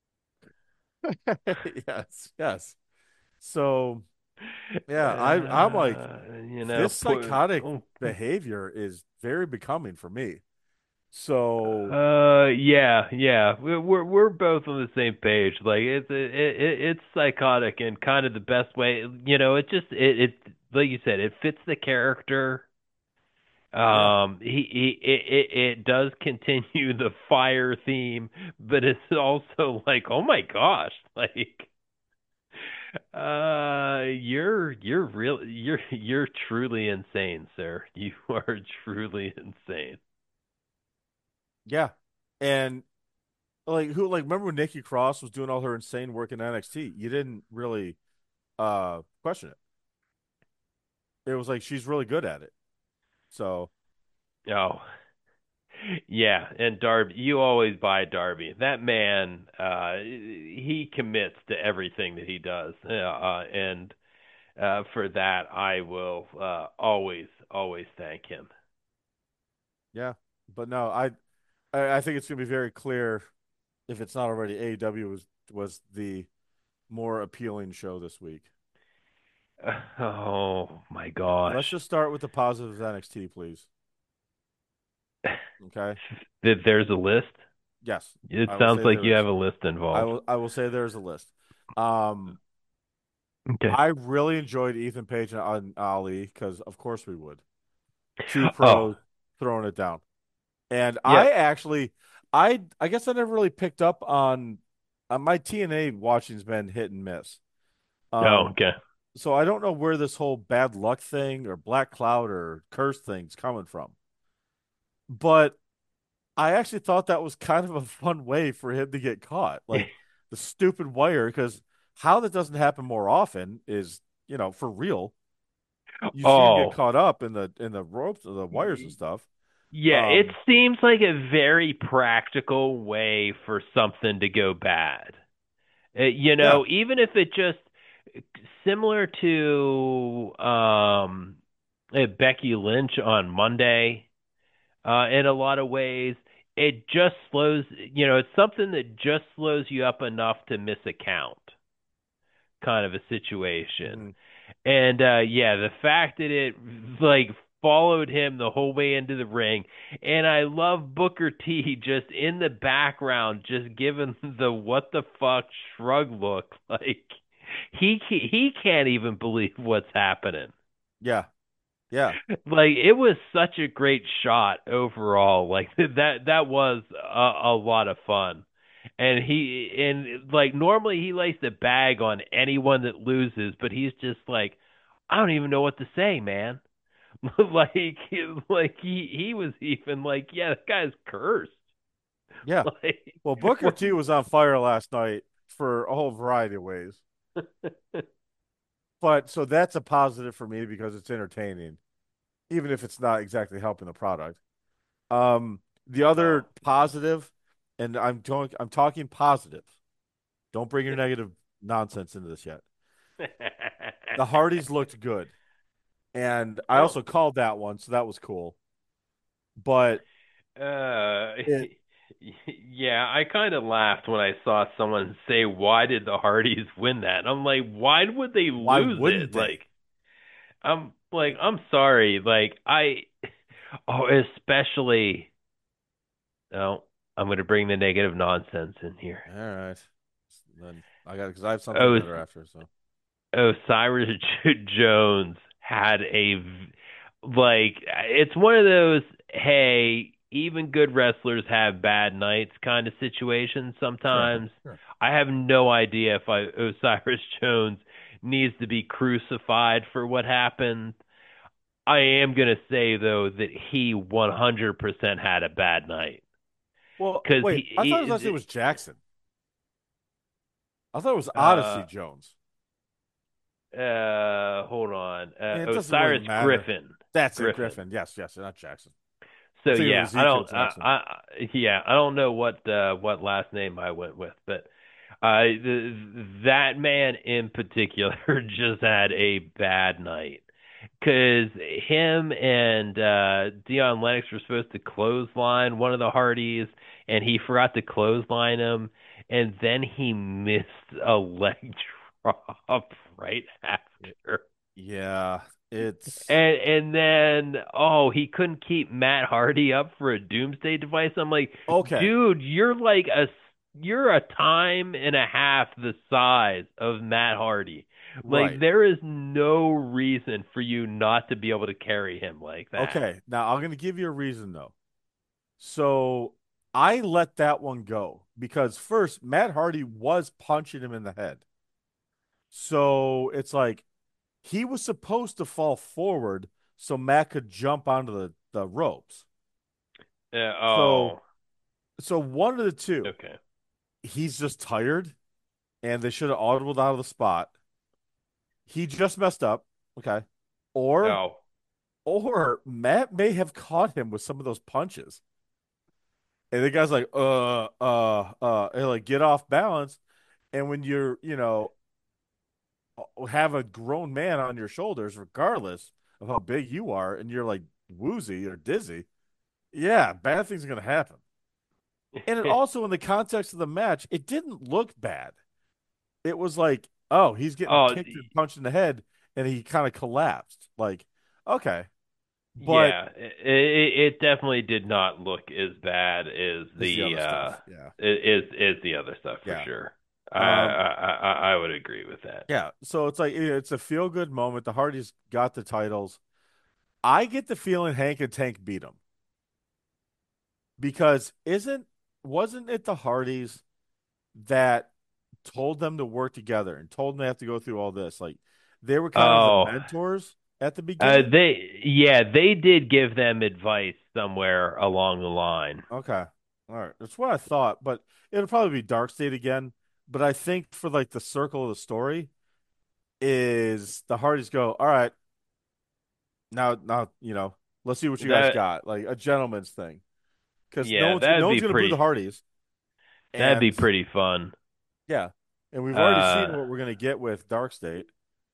yes, yes. So yeah, I'm like this psychotic Oh, behavior is very becoming for me. So yeah, yeah. We're both on the same page. Like it's psychotic in kind of the best way. It just it like you said, it fits the character. yeah, It does continue the fire theme, but it's also like, oh my gosh, like you're truly insane, sir. You are truly insane. yeah, and like remember when Nikki Cross was doing all her insane work in NXT? You didn't really question it. It was like she's really good at it. So Oh, yeah, and Darby, you always buy Darby. That man, he commits to everything that he does, and for that, I will always thank him. Yeah, but no, I think it's gonna be very clear if it's not already. AEW was the more appealing show this week. Oh my Let's gosh. just start with the positives of NXT, please. Okay. That there's a list. Yes, It I will sounds say like there you is. have a list involved. I will say there's a list. Um, Okay. I really enjoyed Ethan Page and Ali because of course we would. Two Oh, pros throwing it down. And yeah. I actually I guess I never really picked up on my TNA watching's been hit and miss. Oh, Um okay. so I don't know where this whole bad luck thing or black cloud or curse thing's coming from. But I actually thought that was kind of a fun way for him to get caught. Like the stupid wire, because how that doesn't happen more often is, for real. You see him get Oh, caught up in the ropes, the wires and stuff. yeah. It Um, seems like a very practical way for something to go bad. yeah, Even if it just similar to Becky Lynch on Monday, in a lot of ways, it just slows. It's something that just slows you up enough to miss a count, kind of a situation. mhm, And yeah, the fact that it like followed him the whole way into the ring, and I love Booker T just in the background, just giving the what the fuck shrug look, like he can't even believe what's happening. yeah, yeah, Like it was such a great shot overall. Like that was a lot of fun. And like normally he likes to bag on anyone that loses, but he's just like, I don't even know what to say, man. like like he was even like, yeah, that guy's cursed. yeah. Like Well, Booker what? T was on fire last night for a whole variety of ways. But so that's a positive for me because it's entertaining, even if it's not exactly helping the product. The Oh. other positive, and I'm talking positive. Don't bring your negative nonsense into this yet. The Hardys looked good, and I Oh. also called that one, so that was cool. But Uh, it, yeah, I kind of laughed when I saw someone say, "Why did the Hardys win that?" And I'm like, "Why would they why lose wouldn't it?" they? I'm sorry. Oh, especially, no, I'm going to bring the negative nonsense in here. All right, then I got because I have something Oh, better after. So Cyrus Jones had it's one of those, hey, even good wrestlers have bad nights kind of situations sure, sometimes. sure. I have no idea if Osiris Jones needs to be crucified for what happened. I am going to say though that he 100% had a bad night Well, cuz wait, I thought it was Jackson. I thought it was Odyssey uh Jones. hold on. It doesn't really Osiris matter. Griffin. That's it, Griffin. Griffin. Yes, yes, not Jackson. I'm So thinking of yeah, Ezekiel Jackson. I don't know what last name I went with, but that man in particular just had a bad night because him and Dion Lennox were supposed to clothesline one of the Hardys, and he forgot to clothesline him, and then he missed a leg drop right after. Yeah, it's And then he couldn't keep Matt Hardy up for a doomsday device. I'm like, okay. dude, you're a time and a half the size of Matt Hardy. Like Right. there is no reason for you not to be able to carry him like that. Okay. Now I'm going to give you a reason though. So I let that one go because first Matt Hardy was punching him in the head. So it's like he was supposed to fall forward so Matt could jump onto the ropes. So Oh, so one of the two, okay. he's just tired and they should have audibled out of the spot. He just messed up. Okay. Or Oh, or Matt may have caught him with some of those punches. And the guy's like, and like get off balance. And when you're, have a grown man on your shoulders, regardless, of how big you are, and you're like woozy or dizzy, yeah, bad things are gonna happen. And it also, in the context of the match, it didn't look bad. It was like, oh, he's getting Oh, kicked and punched in the head, and he kind of collapsed. Like, okay, but yeah, it definitely did not look as bad as it's the the other stuff. Yeah, is the other stuff for yeah. sure. Um, I would agree with that. yeah. So it's like it's a feel good moment. The Hardys got the titles. I get the feeling Hank and Tank beat them because isn't wasn't it the Hardys that told them to work together and told them they have to go through all this? Like they were kind of the Oh, mentors at the beginning. they did give them advice somewhere along the line. Okay. All right. That's what I thought, but it'll probably be Dark State again. But I think for like the circle of the story is the Hardys go, all right, now, let's see what you guys That got. Like a gentleman's thing. Because no yeah, one's no one's gonna boo the Hardys. that'd be And pretty fun. yeah. And we've already seen Uh, what we're gonna get with Dark State.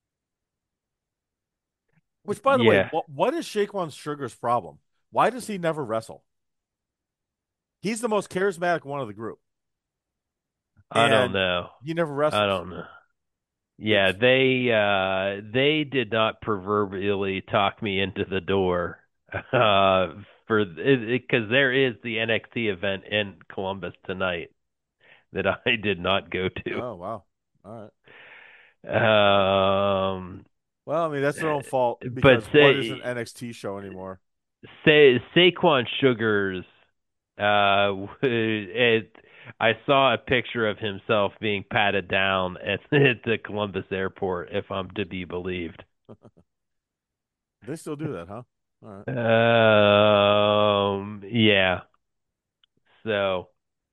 Which by the way, yeah, what is Shaquan Sugar's problem? Why does he never wrestle? He's the most charismatic one of the group. I don't And know. he never I wrestles. don't know. Yeah, It's they did not proverbially talk me into the door for because there is the NXT event in Columbus tonight that I did not go to. oh wow. All right. Um, Well, I mean, that's their own fault but because what is an NXT show anymore? Saquon Sugars, it, I saw a picture of himself being patted down at, at the Columbus airport, if I'm to be believed. They still do that, huh? All right. Yeah. So,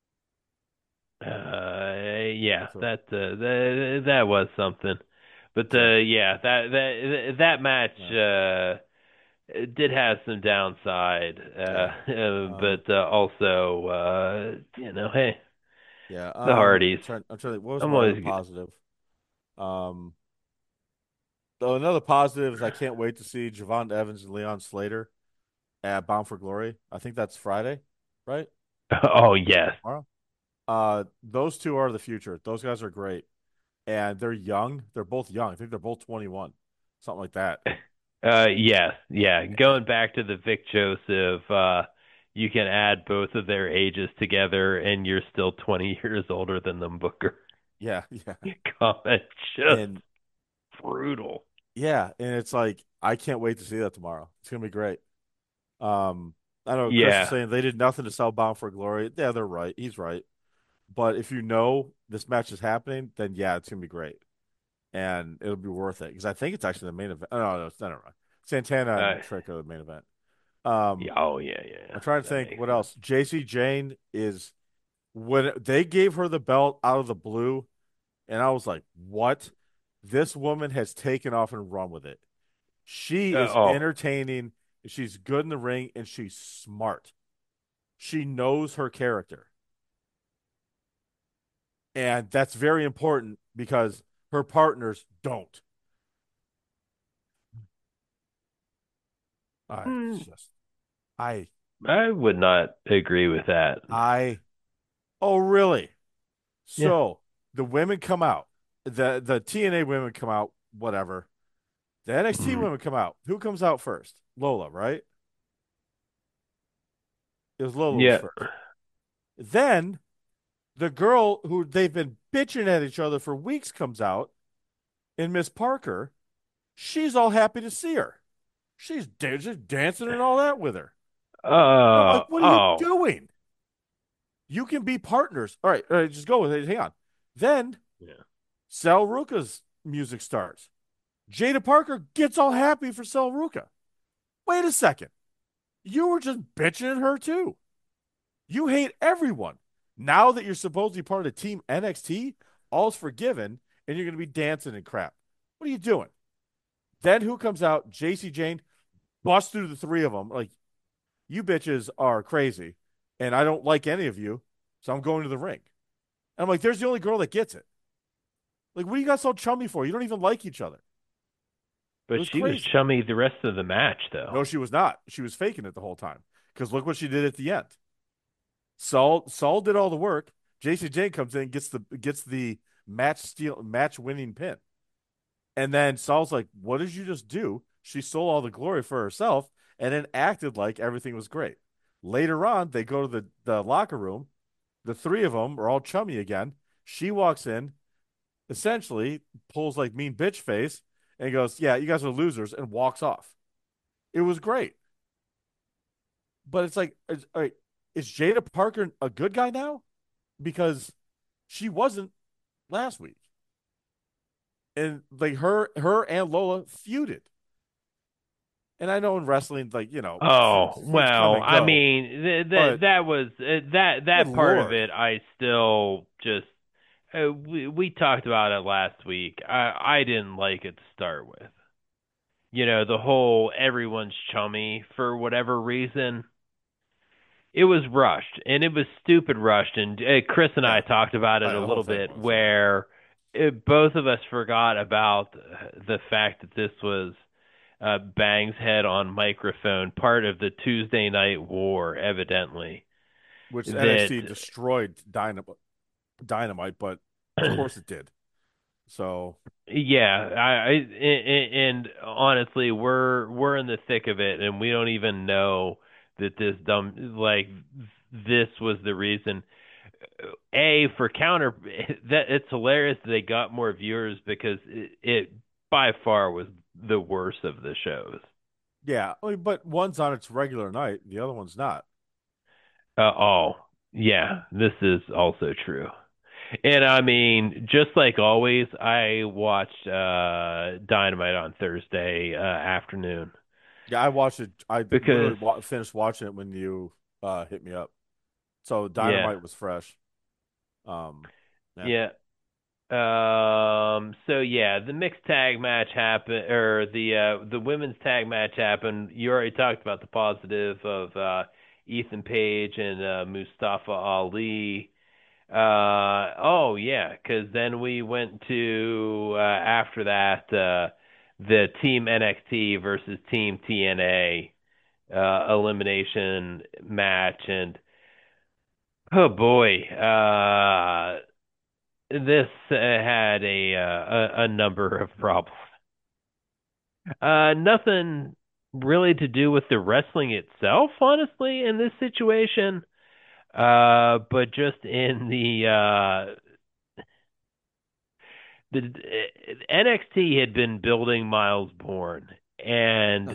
yeah, So, that was something. But okay. yeah, that match Yeah. it did have some downside, Yeah. but also hey, Yeah. the Hardys. I'm trying to think, what was I'm my other always good. positive? Um, so another positive is I can't wait to see Javon Evans and Leon Slater at Bound for Glory. I think that's Friday, right? Oh yes. Tomorrow. Those two are the future. Those guys are great. And they're young. They're both young. I think they're both 21, something like that. Yes, yeah. Going back to the Vic Joseph, you can add both of their ages together, and you're still 20 years older than them, Booker. Yeah, yeah. Comment just And brutal. yeah, and it's like I can't wait to see that tomorrow. It's gonna be great. I know Chris was Yeah, saying they did nothing to sell Bound for Glory. Yeah, they're right. He's right. But if you know this match is happening, then yeah, it's gonna be great, and it'll be worth it because I think it's actually the main event. Oh, no, it's not right. Santana and uh, Trick are the main event. yeah. Um, Oh yeah, yeah. I'm trying to That think makes what sense. else. JC Jane is when they gave her the belt out of the blue, and I was like, what? This woman has taken off and run with it. She is Oh, entertaining. She's good in the ring, and she's smart. She knows her character. And that's very important because her partners don't. I hmm, just, I, I would not agree with that. I, oh, really? Yeah. So the women come out, the TNA women come out, whatever. The NXT Mm, women come out. Who comes out first? Lola, right? It was Lola was yeah. first. Then the girl who they've been bitching at each other for weeks comes out, and Miss Parker, she's all happy to see her. She's just dancing and all that with her. I'm like, what are you Oh. doing? You can be partners. All right, just go with it. Hang on. Then Yeah. Sal Ruka's music starts. Jada Parker gets all happy for Sal Ruka. Wait a second. You were just bitching at her too. You hate everyone. Now that you're supposedly part of Team NXT, all's forgiven, and you're going to be dancing and crap. What are you doing? Then who comes out? JC Jane busts through the three of them. Like, you bitches are crazy, and I don't like any of you, so I'm going to the ring. And I'm like, there's the only girl that gets it. Like, what do you guys so chummy for? You don't even like each other. It But was she was crazy. chummy the rest of the match, No, though. she was not. She was faking it the whole time. Because look what she did at the end. Saul did all the work. Jason Jane comes in, gets the match winning pin. And then Saul's like, "What did you just do?" She stole all the glory for herself and then acted like everything was great. Later on, they go to the locker room. The three of them are all chummy again. She walks in, essentially pulls like mean bitch face and goes, "Yeah, you guys are losers," and walks off. It was great. But it's like, all right, is Jada Parker a good guy now? Because she wasn't last week. And like her and Lola feuded. And I know in wrestling, like, Oh, feuds come well, and I go, mean, but that was good that part of Lord. it. I still just we talked about it last week. I didn't like it to start with. The whole everyone's chummy for whatever reason. It was rushed, and it was stupid rushed. And Chris and I Yeah. talked about Oh, it yeah, a the whole little thing bit, was, yeah. where both of us forgot about the fact that this was Bang's head on microphone, part of the Tuesday Night War, evidently. Which That NXT destroyed Dynamite, but of course it did. So, Yeah, and honestly, we're in the thick of it, and we don't even know that this was the reason. For counter, that it's hilarious that they got more viewers because it by far was the worst of the shows. yeah. I mean, but one's on its regular night, the other one's not. Oh, yeah, this is also true. And I mean, just like always, I watched Dynamite on Thursday afternoon Yeah, I watched it. I literally because finished watching it when you hit me up. So yeah, Dynamite was fresh. Um, yeah. yeah. So yeah, the mixed tag match happened, or the women's tag match happened. You already talked about the positive of Ethan Page and Mustafa Ali. Oh yeah, because then we went to after that the Team NXT versus Team TNA elimination match, and oh boy, this had a number of problems. Nothing really to do with the wrestling itself, honestly, in this situation. But just in the NXT had been building Miles Bourne, and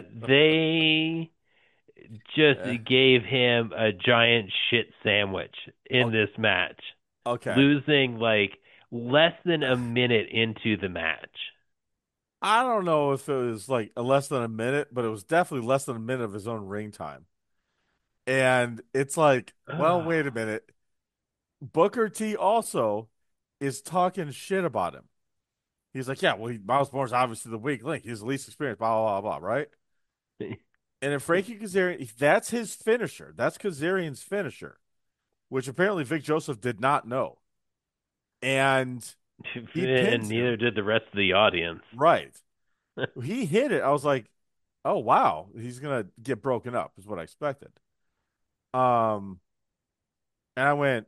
they just Eh, gave him a giant shit sandwich in o- this match, okay. losing like less than a minute into the match. I don't know if it was like a less than a minute, but it was definitely less than a minute of his own ring time. And it's like, well, wait a minute. Booker T also is talking shit about him. He's like, yeah, well, Miles Moore's obviously the weak link. He's the least experienced, blah, blah, blah, blah, right? And then Frankie Kazarian, that's his finisher. That's Kazarian's finisher, which apparently Vic Joseph did not know. And he And pins neither him. did the rest of the audience. Right. He hit it. I was like, oh, wow. He's going to get broken up, is what I expected. Um, and I went,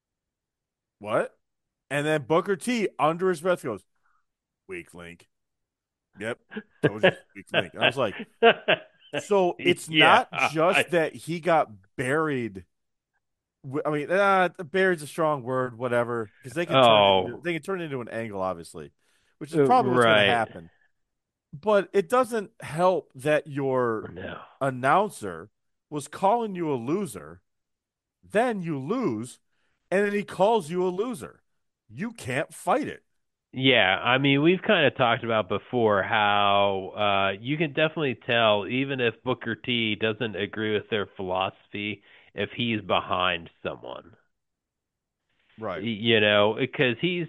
what? And then Booker T, under his breath, goes, weak link. Yep. Told you, weak link. And I was like, so it's Yeah, not just that he got buried. I mean, buried's a strong word, whatever, because oh, they can turn it into an angle, obviously, which is probably what's going to right. happen. But it doesn't help that your No. announcer was calling you a loser, then you lose, and then he calls you a loser. You can't fight it. Yeah, I mean, we've kind of talked about before how you can definitely tell, even if Booker T doesn't agree with their philosophy, if he's behind someone. Right. Because he's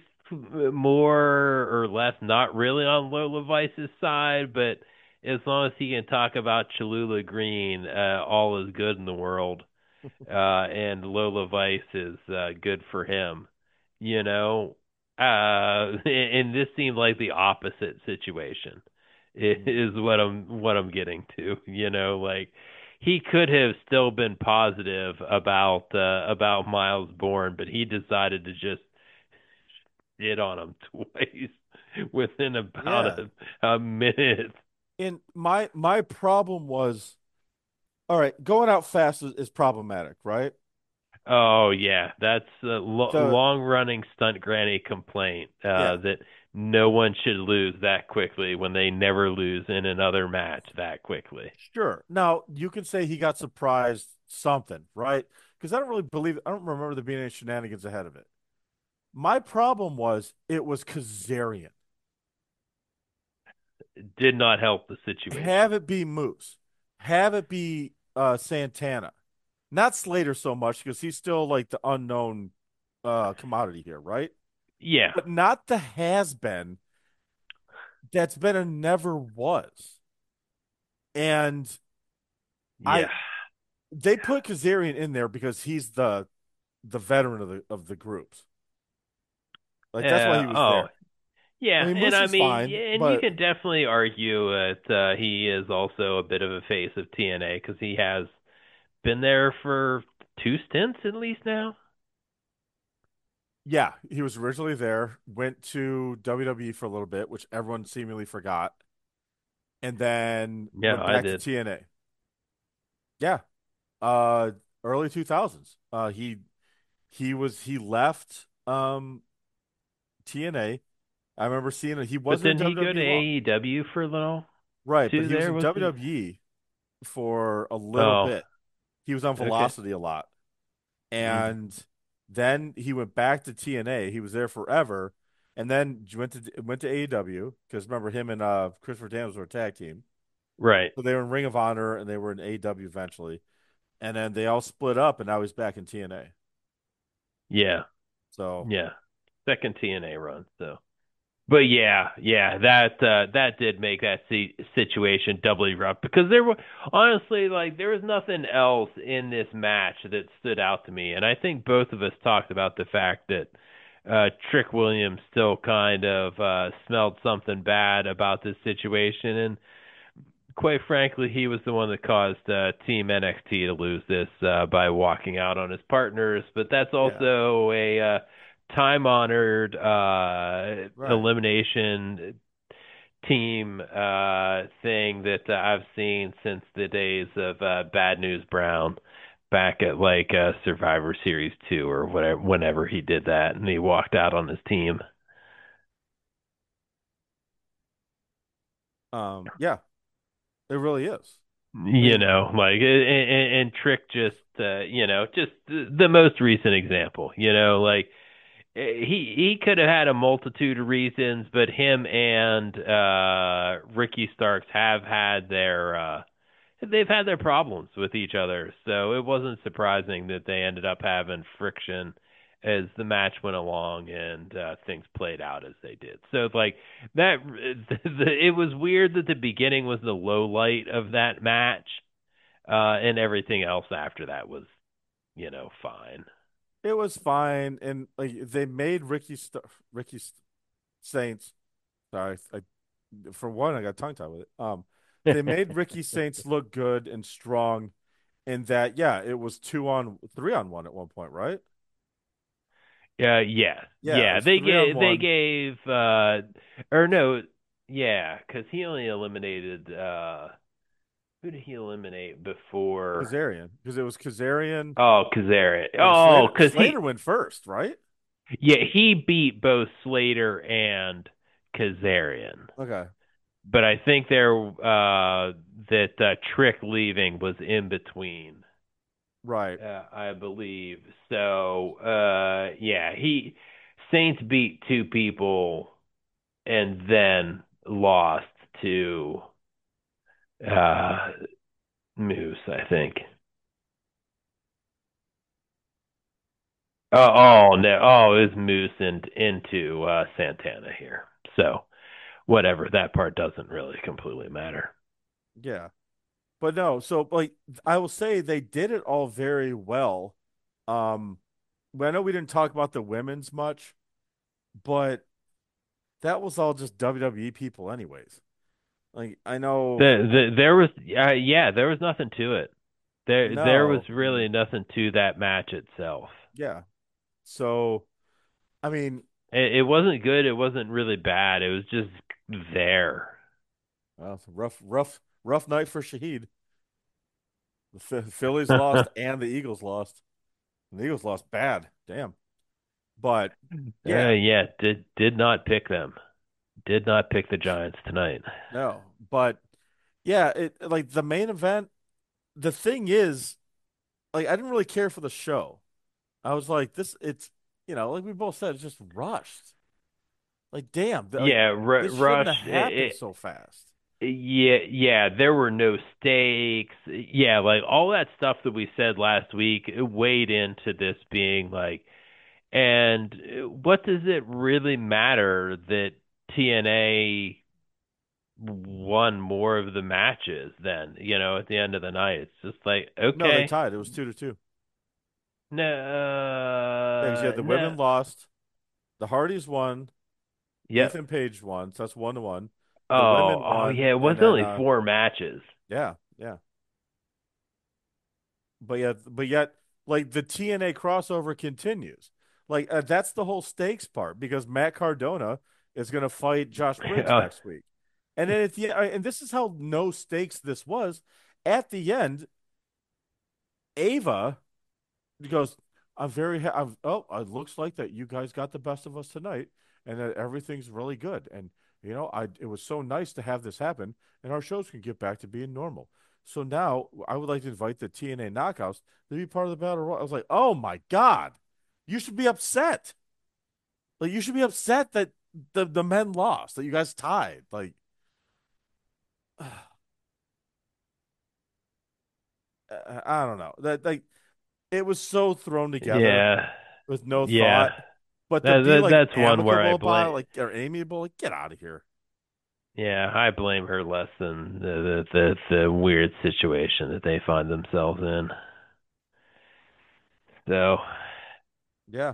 more or less not really on Lola Vice's side, but as long as he can talk about Cholula Green, all is good in the world, and Lola Vice is good for him. You know, and this seemed like the opposite situation. is what I'm getting to. Like he could have still been positive about Miles Bourne, but he decided to just shit on him twice within about Yeah. a minute. And my problem was, all right, going out fast is problematic, right? Oh yeah, that's a The long-running stunt granny complaint Yeah, that no one should lose that quickly when they never lose in another match that quickly. sure. Now you can say he got surprised something, right? Because I don't remember there being any shenanigans ahead of it. My problem was it was Kazarian. It did not help the Have situation. it be Moose. Have it be Santana. Not Slater so much because he's still like the unknown commodity here, right? Yeah, But not the has been that's been and never was. And I yeah, they put Kazarian in there because he's the veteran of the groups. Like that's why he was oh, there. I yeah, mean, and Moose I is mean, fine, yeah, and you but can definitely argue that he is also a bit of a face of TNA because he has been there for two stints at least now. yeah, he was originally there, went to WWE for a little bit, which everyone seemingly forgot, and then Yeah, went I back to did. TNA. Yeah, uh, early 2000s. He left TNA. I remember seeing it. He But wasn't in didn't he go to WWE long, AEW for a little right? But too? he was There in was he? WWE for a little Oh, bit. He was on okay. Velocity a lot. Mm. And then he went back to TNA. He was there forever, and then went to AEW because remember him and Christopher Daniels were a tag team, Right. so they were in Ring of Honor and they were in AEW eventually, and then they all split up, and now he's back in TNA. Yeah. So Yeah. Second TNA run. So. But yeah, that did make that situation doubly rough because there were honestly like there was nothing else in this match that stood out to me, and I think both of us talked about the fact that Trick Williams still kind of smelled something bad about this situation, and quite frankly, he was the one that caused Team NXT to lose this by walking out on his partners. But that's yeah, also a time-honored right. elimination team thing that I've seen since the days of Bad News Brown back at like Survivor Series 2 or whatever whenever he did that and he walked out on his team. Yeah, it really is. I You mean, know, like and Trick just just the most recent example. Like he could have had a multitude of reasons, but him and Ricky Starks have had their they've had their problems with each other, so it wasn't surprising that they ended up having friction as the match went along and things played out as they did. So like that, it was weird that the beginning was the low light of that match, and everything else after that was fine. it was fine, and like they made Saints. Sorry, for one, I got tongue tied with it. They made Ricky Saints look good and strong in that, yeah, it was 3-on-1 at one point, right? Yeah, Yeah, it yeah. was They three on gave one. or no, yeah, because he only eliminated who did he eliminate before? Kazarian, because it was Kazarian. Oh, Kazarian. Yeah, Oh, because Slater went first, right? he beat both Slater and Kazarian, Okay, but I think that Trick leaving was in between. right. I believe so. Yeah, he Saints beat two people and then lost to uh Moose, I think. Oh no! Oh, it was Moose and into Santana here. So whatever, that part doesn't really completely matter. Yeah, but no. So like, I will say they did it all very well. Um, I know we didn't talk about the women's much, but that was all just WWE people, anyways. Like I know, There was yeah, there was nothing to it. There was no, really nothing to that match itself. yeah. So I mean, It wasn't good. It wasn't really bad. It was just there. well, it's a rough night for Shaheed. The Phillies lost and the Eagles lost. And the Eagles lost bad. Damn. But yeah, Yeah, did not pick them. Did not pick the Giants tonight. no. But yeah, it like the main event. The thing is, like, I didn't really care for the show. I was like, this. It's like we both said, it's just rushed. Like, damn, like Yeah, this shouldn't have Rush. happened so fast. Yeah. There were no stakes. Yeah, like all that stuff that we said last week it weighed into this being like. And what does it really matter that TNA won more of the matches then, at the end of the night? It's just like, No, they okay. tied. It was 2-2. No, Yeah, because you had the no. women lost, the Hardys won, Yep. Ethan Page won, so that's 1-1. The women Oh, won, yeah, it was and then only four matches. yeah, yeah. But yet, like the TNA crossover continues. Like that's the whole stakes part because Matt Cardona is going to fight Josh Briggs Oh, next week, and then at the and this is how no stakes this was. At the end, Ava goes, "I'm very oh, it looks like that you guys got the best of us tonight, and that everything's really good. And it was so nice to have this happen, and our shows can get back to being normal. So now I would like to invite the TNA Knockouts to be part of the Battle Royal." I was like, "Oh my God, you should be upset. Like you should be upset that the men lost, that you guys tied. Like, I don't know that like it was so thrown together yeah. with no Yeah. thought." But to be like That's one where I amicable about it, blame. like or amiable, like get out of here. Yeah, I blame her less than the weird situation that they find themselves in. So, Yeah,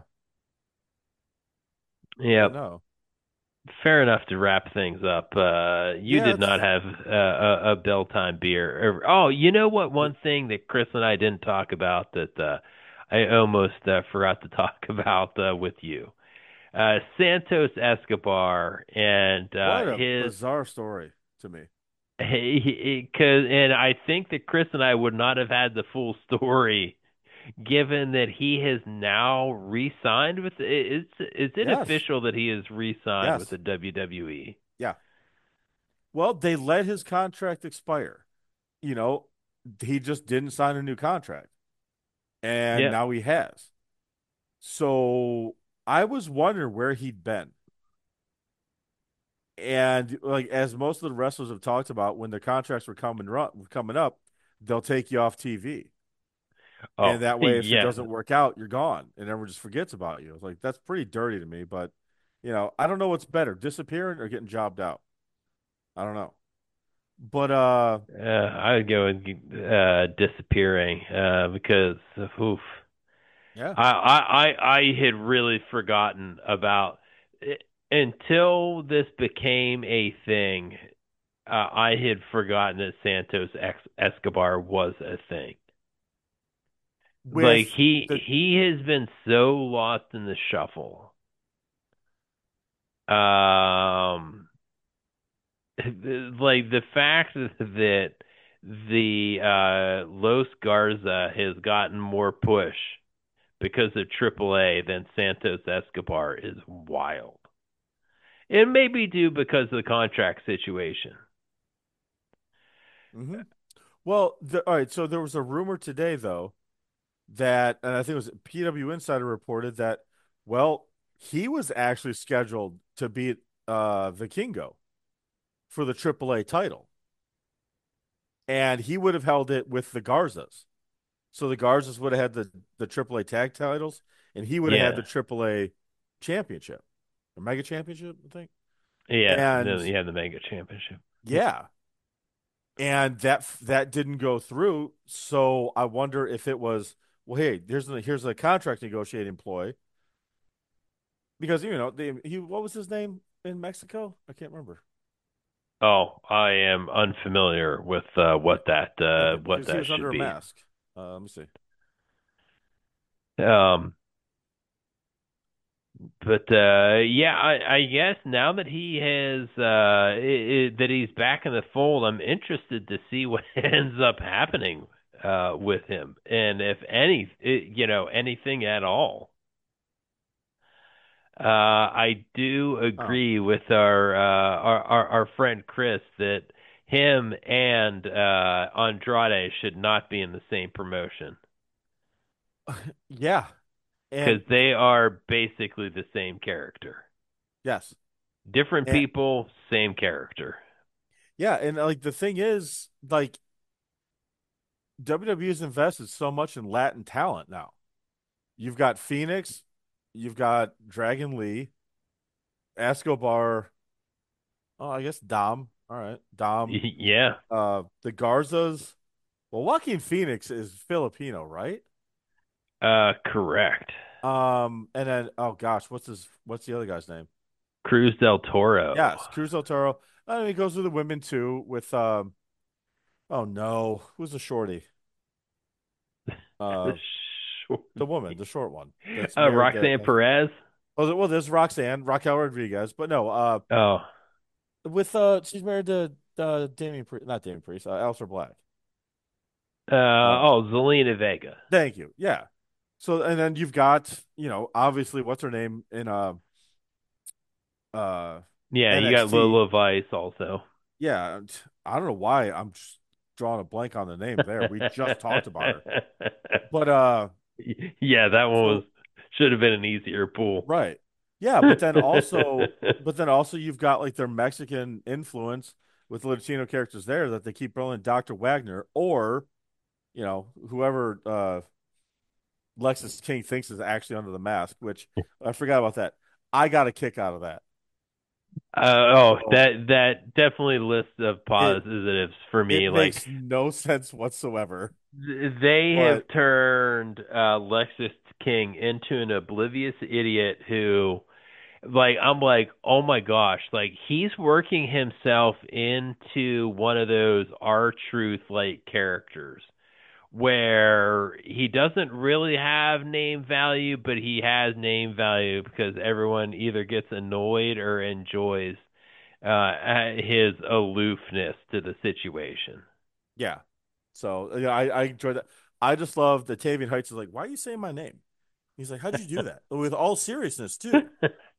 yeah, no, fair enough to wrap things up. You yeah, did not it's have a bell time beer. Oh, you know what? One thing that Chris and I didn't talk about that I almost forgot to talk about with you. Santos Escobar and what a his bizarre story to me. cause, and I think that Chris and I would not have had the full story given that he has now re-signed with is it Yes, official that he is re-signed with yes, the WWE? yeah. Well, they let his contract expire. You know, he just didn't sign a new contract, and Yeah. now he has. So I was wondering where he'd been. And like as most of the wrestlers have talked about, when the contracts were coming up, they'll take you off TV. And Oh, that way, if it yeah. doesn't work out, you're gone, and everyone just forgets about you. It's like that's pretty dirty to me. But I don't know what's better, disappearing or getting jobbed out. I don't know. But I would go with disappearing because oof. yeah, I had really forgotten about it until this became a thing. I had forgotten that Escobar was a thing. Like with the he has been so lost in the shuffle. Um, like the fact that the Los Garza has gotten more push because of AAA than Santos Escobar is wild. It may be due because of the contract situation. mhm. Well, all right. So there was a rumor today, though, that, and I think it was PW Insider reported that, well, he was actually scheduled to beat Vikingo for the AAA title, and he would have held it with the Garzas. So the Garzas would have had the AAA tag titles, and he would have had Yeah, the AAA championship, or mega championship, I think. yeah. And Then you have the Mega Championship. yeah, and that didn't go through. So I wonder if it was, well, hey, here's a contract negotiating ploy because he what was his name in Mexico? I can't remember. Oh, I am unfamiliar with Okay, what because he that was under should a be. mask. Let me see. Um, but yeah, I guess now that he has that he's back in the fold, I'm interested to see what ends up happening with him, and if anything at all. I do Oh, agree with our friend Chris that him and Andrade should not be in the same promotion yeah, and because they are basically the same character. yes, Different and people, same character. yeah, and like the thing is, like WWE has invested so much in Latin talent now. You've got Phoenix, you've got Dragon Lee, Escobar. Oh, I guess Dom. All right, Dom. Yeah, The Garzas. Well, Joaquin Phoenix is Filipino, right? correct. And then oh gosh, what's the other guy's name? Cruz del Toro. Yes, Cruz del Toro. And he goes with the women too with oh no, who's the shorty? Uh the woman, the short one that's married to Roxanne Perez. well, there's Roxanne, Raquel Rodriguez, but no, Oh, with she's married to not Damien Priest, Aleister Black. Zelina Vega. Thank you. Yeah. So and then you've got, obviously what's her name in uh Yeah, you got NXT. Lola Vice also. Yeah, I don't know why I'm just drawing a blank on the name there. We just talked about her. But Yeah, that one was so should have been an easier pool. right. Yeah, but then also you've got like their Mexican influence with Latino characters there that they keep rolling Dr. Wagner or, whoever Lexus King thinks is actually under the mask, which I forgot about that. I got a kick out of that. So that definitely lists of it positives for it me. Like makes no sense whatsoever. they have But turned Lexus King into an oblivious idiot who, like, I'm like, oh my gosh, like he's working himself into one of those R Truth like characters where he doesn't really have name value, but he has name value because everyone either gets annoyed or enjoys his aloofness to the situation. yeah. So I enjoyed that. I just love that Tavian Heights is like, why are you saying my name? He's like, how'd you do that? With all seriousness too.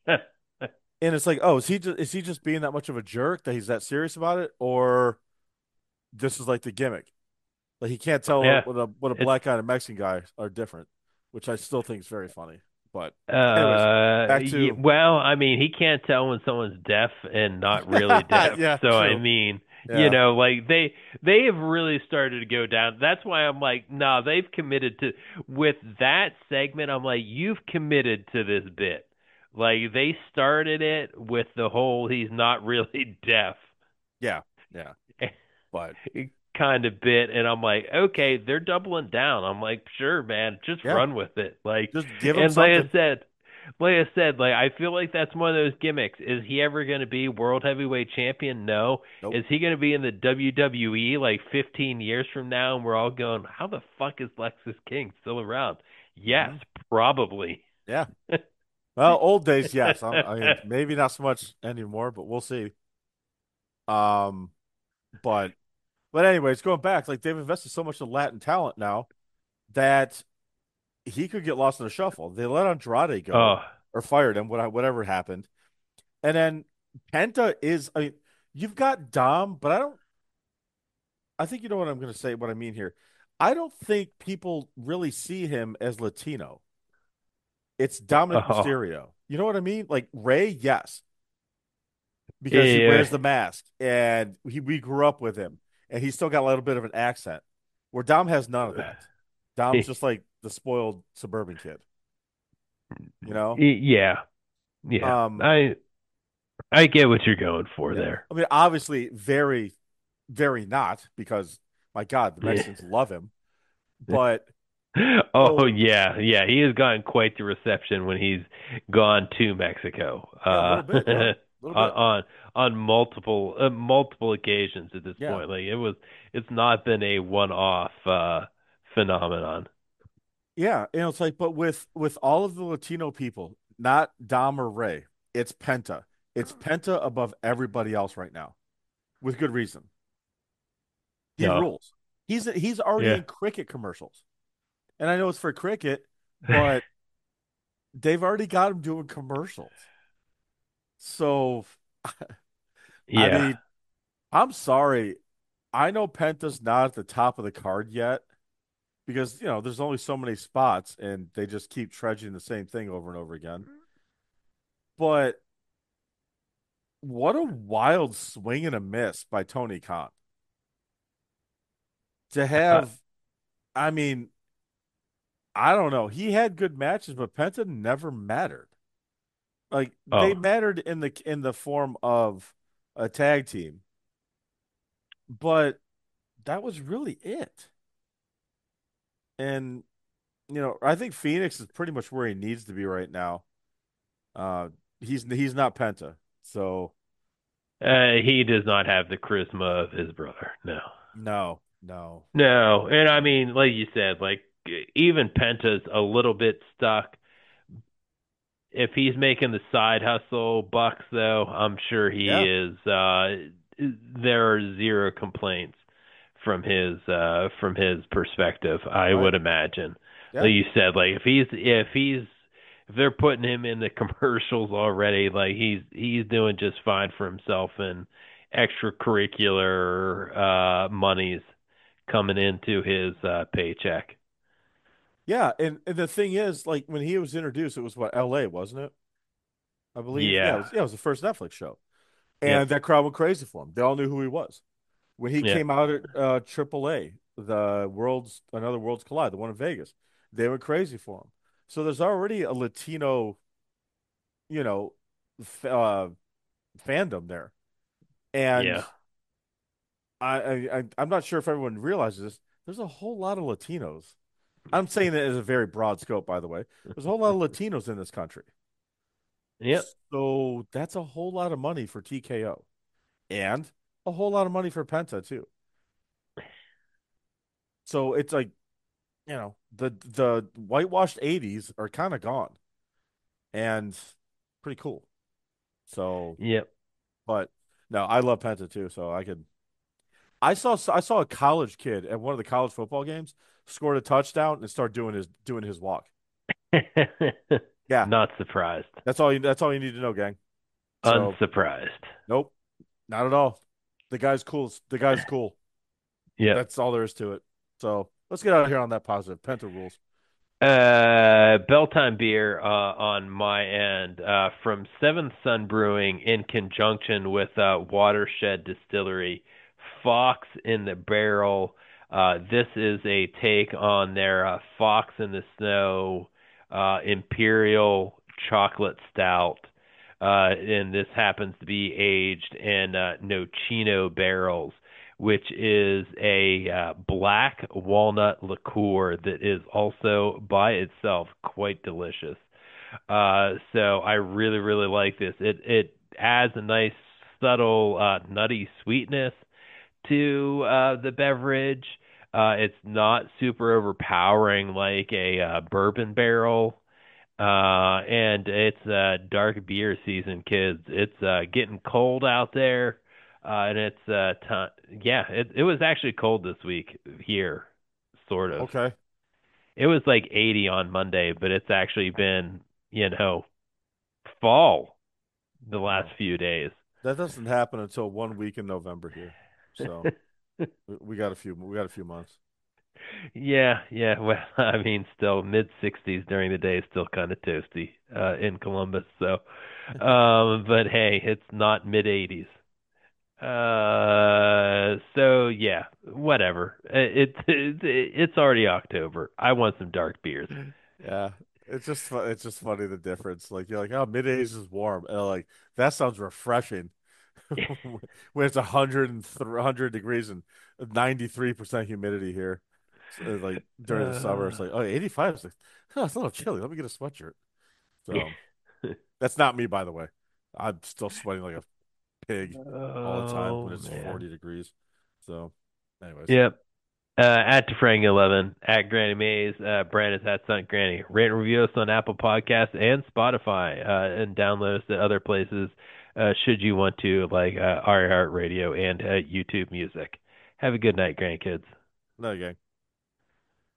And it's like, oh, is he just being that much of a jerk that he's that serious about it, or this is like the gimmick? Like he can't tell Yeah, what a it's black guy and a Mexican guy are different, which I still think is very funny. But anyways, back to well, I mean, he can't tell when someone's deaf and not really deaf. yeah, So I true. mean, Yeah, like they have really started to go down. That's why I'm like, nah, they've committed to with that segment. I'm like, you've committed to this bit. Like they started it with the whole he's not really deaf yeah, yeah. But kind of bit, and I'm like, okay, they're doubling down. I'm like, sure, man, just yeah, run with it. Like, just give him and something. like I said, like I feel like that's one of those gimmicks. Is he ever going to be world heavyweight champion? No. Nope. Is he going to be in the WWE like 15 years from now, and we're all going, how the fuck is Lexus King still around? Yes, Mhm. probably. Yeah. Well, old days, yes. I mean, maybe not so much anymore, but we'll see. Um, but anyways, going back, like they've invested so much in Latin talent now that he could get lost in the shuffle. They let Andrade go Oh, or fired him, whatever happened. And then Penta is, I mean, you've got Dom, but I think you know what I'm going to say, what I mean here. I don't think people really see him as Latino. It's Dominic oh, Mysterio. You know what I mean? Like Ray, yes, because he yeah. wears the mask and we grew up with him and he's still got a little bit of an accent. Where Dom has none of that. Dom's just like the spoiled suburban kid, you know? Yeah, yeah. Um, I get what you're going for yeah. there. I mean, obviously, very, very not because my God, the Yeah. Mexicans love him. But Oh so yeah, yeah. He has gotten quite the reception when he's gone to Mexico. yeah, a little bit, yeah. little on bit. multiple occasions at this Yeah. point. Like it's not been a one-off phenomenon. Yeah, it's like, but with all of the Latino people, not Dom or Ray, it's Penta. It's Penta above everybody else right now, with good reason. He No. rules. He's already Yeah. in cricket commercials, and I know it's for cricket, but they've already got him doing commercials. So, I Yeah. mean, I'm sorry. I know Penta's not at the top of the card yet because there's only so many spots, and they just keep trudging the same thing over and over again. But what a wild swing and a miss by Tony Khan to Uh, have. I mean, I don't know. He had good matches, but Penta never mattered. Like they oh. mattered in the form of a tag team, but that was really it. And I think Phoenix is pretty much where he needs to be right now. Uh, he's not Penta, so He does not have the charisma of his brother. No. no, no, No. And I mean, like you said, like even Penta's a little bit stuck. If he's making the side hustle bucks though, I'm sure he yeah, is there are zero complaints from his perspective, I right, would imagine. yeah, Like you said, like if they're putting him in the commercials already, like he's doing just fine for himself and extracurricular monies coming into his paycheck. yeah. And the thing is, like when he was introduced, it was what L.A., wasn't it? I believe. Yeah, it Yeah. was. Yeah, it was the first Netflix show, Yep. and that crowd went crazy for him. They all knew who he was when he Yeah. came out at AAA, the Worlds Collide, the one in Vegas. They went crazy for him. So there's already a Latino, you know, fandom there, and Yeah. I'm not sure if everyone realizes this. There's a whole lot of Latinos. I'm saying it as a very broad scope, by the way. There's a whole lot of Latinos in this country. Yep. So that's a whole lot of money for TKO and a whole lot of money for Penta too. So it's like, the whitewashed 80s are kind of gone and pretty cool. So, Yep. but no, I love Penta too. So I saw a college kid at one of the college football games scored a touchdown and start doing his walk. Yeah, Not surprised. that's all you need to know, gang. So Unsurprised. nope, not at all. The guy's cool. The guy's cool. Yep. That's all there is to it. So let's get out of here on that positive. Penta rules. Belltime beer on my end from Seventh Sun Brewing in conjunction with Watershed Distillery, Fox in the Barrel. This is a take on their Fox in the Snow Imperial Chocolate Stout. And this happens to be aged in Nocino barrels, which is a black walnut liqueur that is also by itself quite delicious. So I really, really like this. It adds a nice subtle nutty sweetness to the beverage. It's not super overpowering like a bourbon barrel. And it's dark beer season, kids. It's getting cold out there. And it's yeah, it was actually cold this week here, sort of. Okay. It was like 80 on Monday, but it's actually been, you know, fall the last Wow. few days. That doesn't happen until 1 week in November here. So we got a few months. Yeah, yeah. Well, I mean, still mid 60s during the day is still kind of toasty in Columbus. So, but hey, it's not mid 80s. So yeah, whatever. It's already October. I want some dark beers. Yeah. It's just funny the difference. Like you're like, oh, mid-80s is warm. And like that sounds refreshing. When it's 100 degrees and 93% humidity here. So, like during the summer, it's Uh, like, oh, 85 is like, oh, it's a little chilly. Let me get a sweatshirt. So that's not me, by the way. I'm still sweating like a pig all the time when Oh it's man. 40 degrees. So, anyways, Yep. At Defrang11, at Granny Mays, Brandon's at Stunt Granny. Rate and review us on Apple Podcasts and Spotify, and download us at other places should you want to, like iHeartRadio and YouTube Music. Have a good night, grandkids. no gang.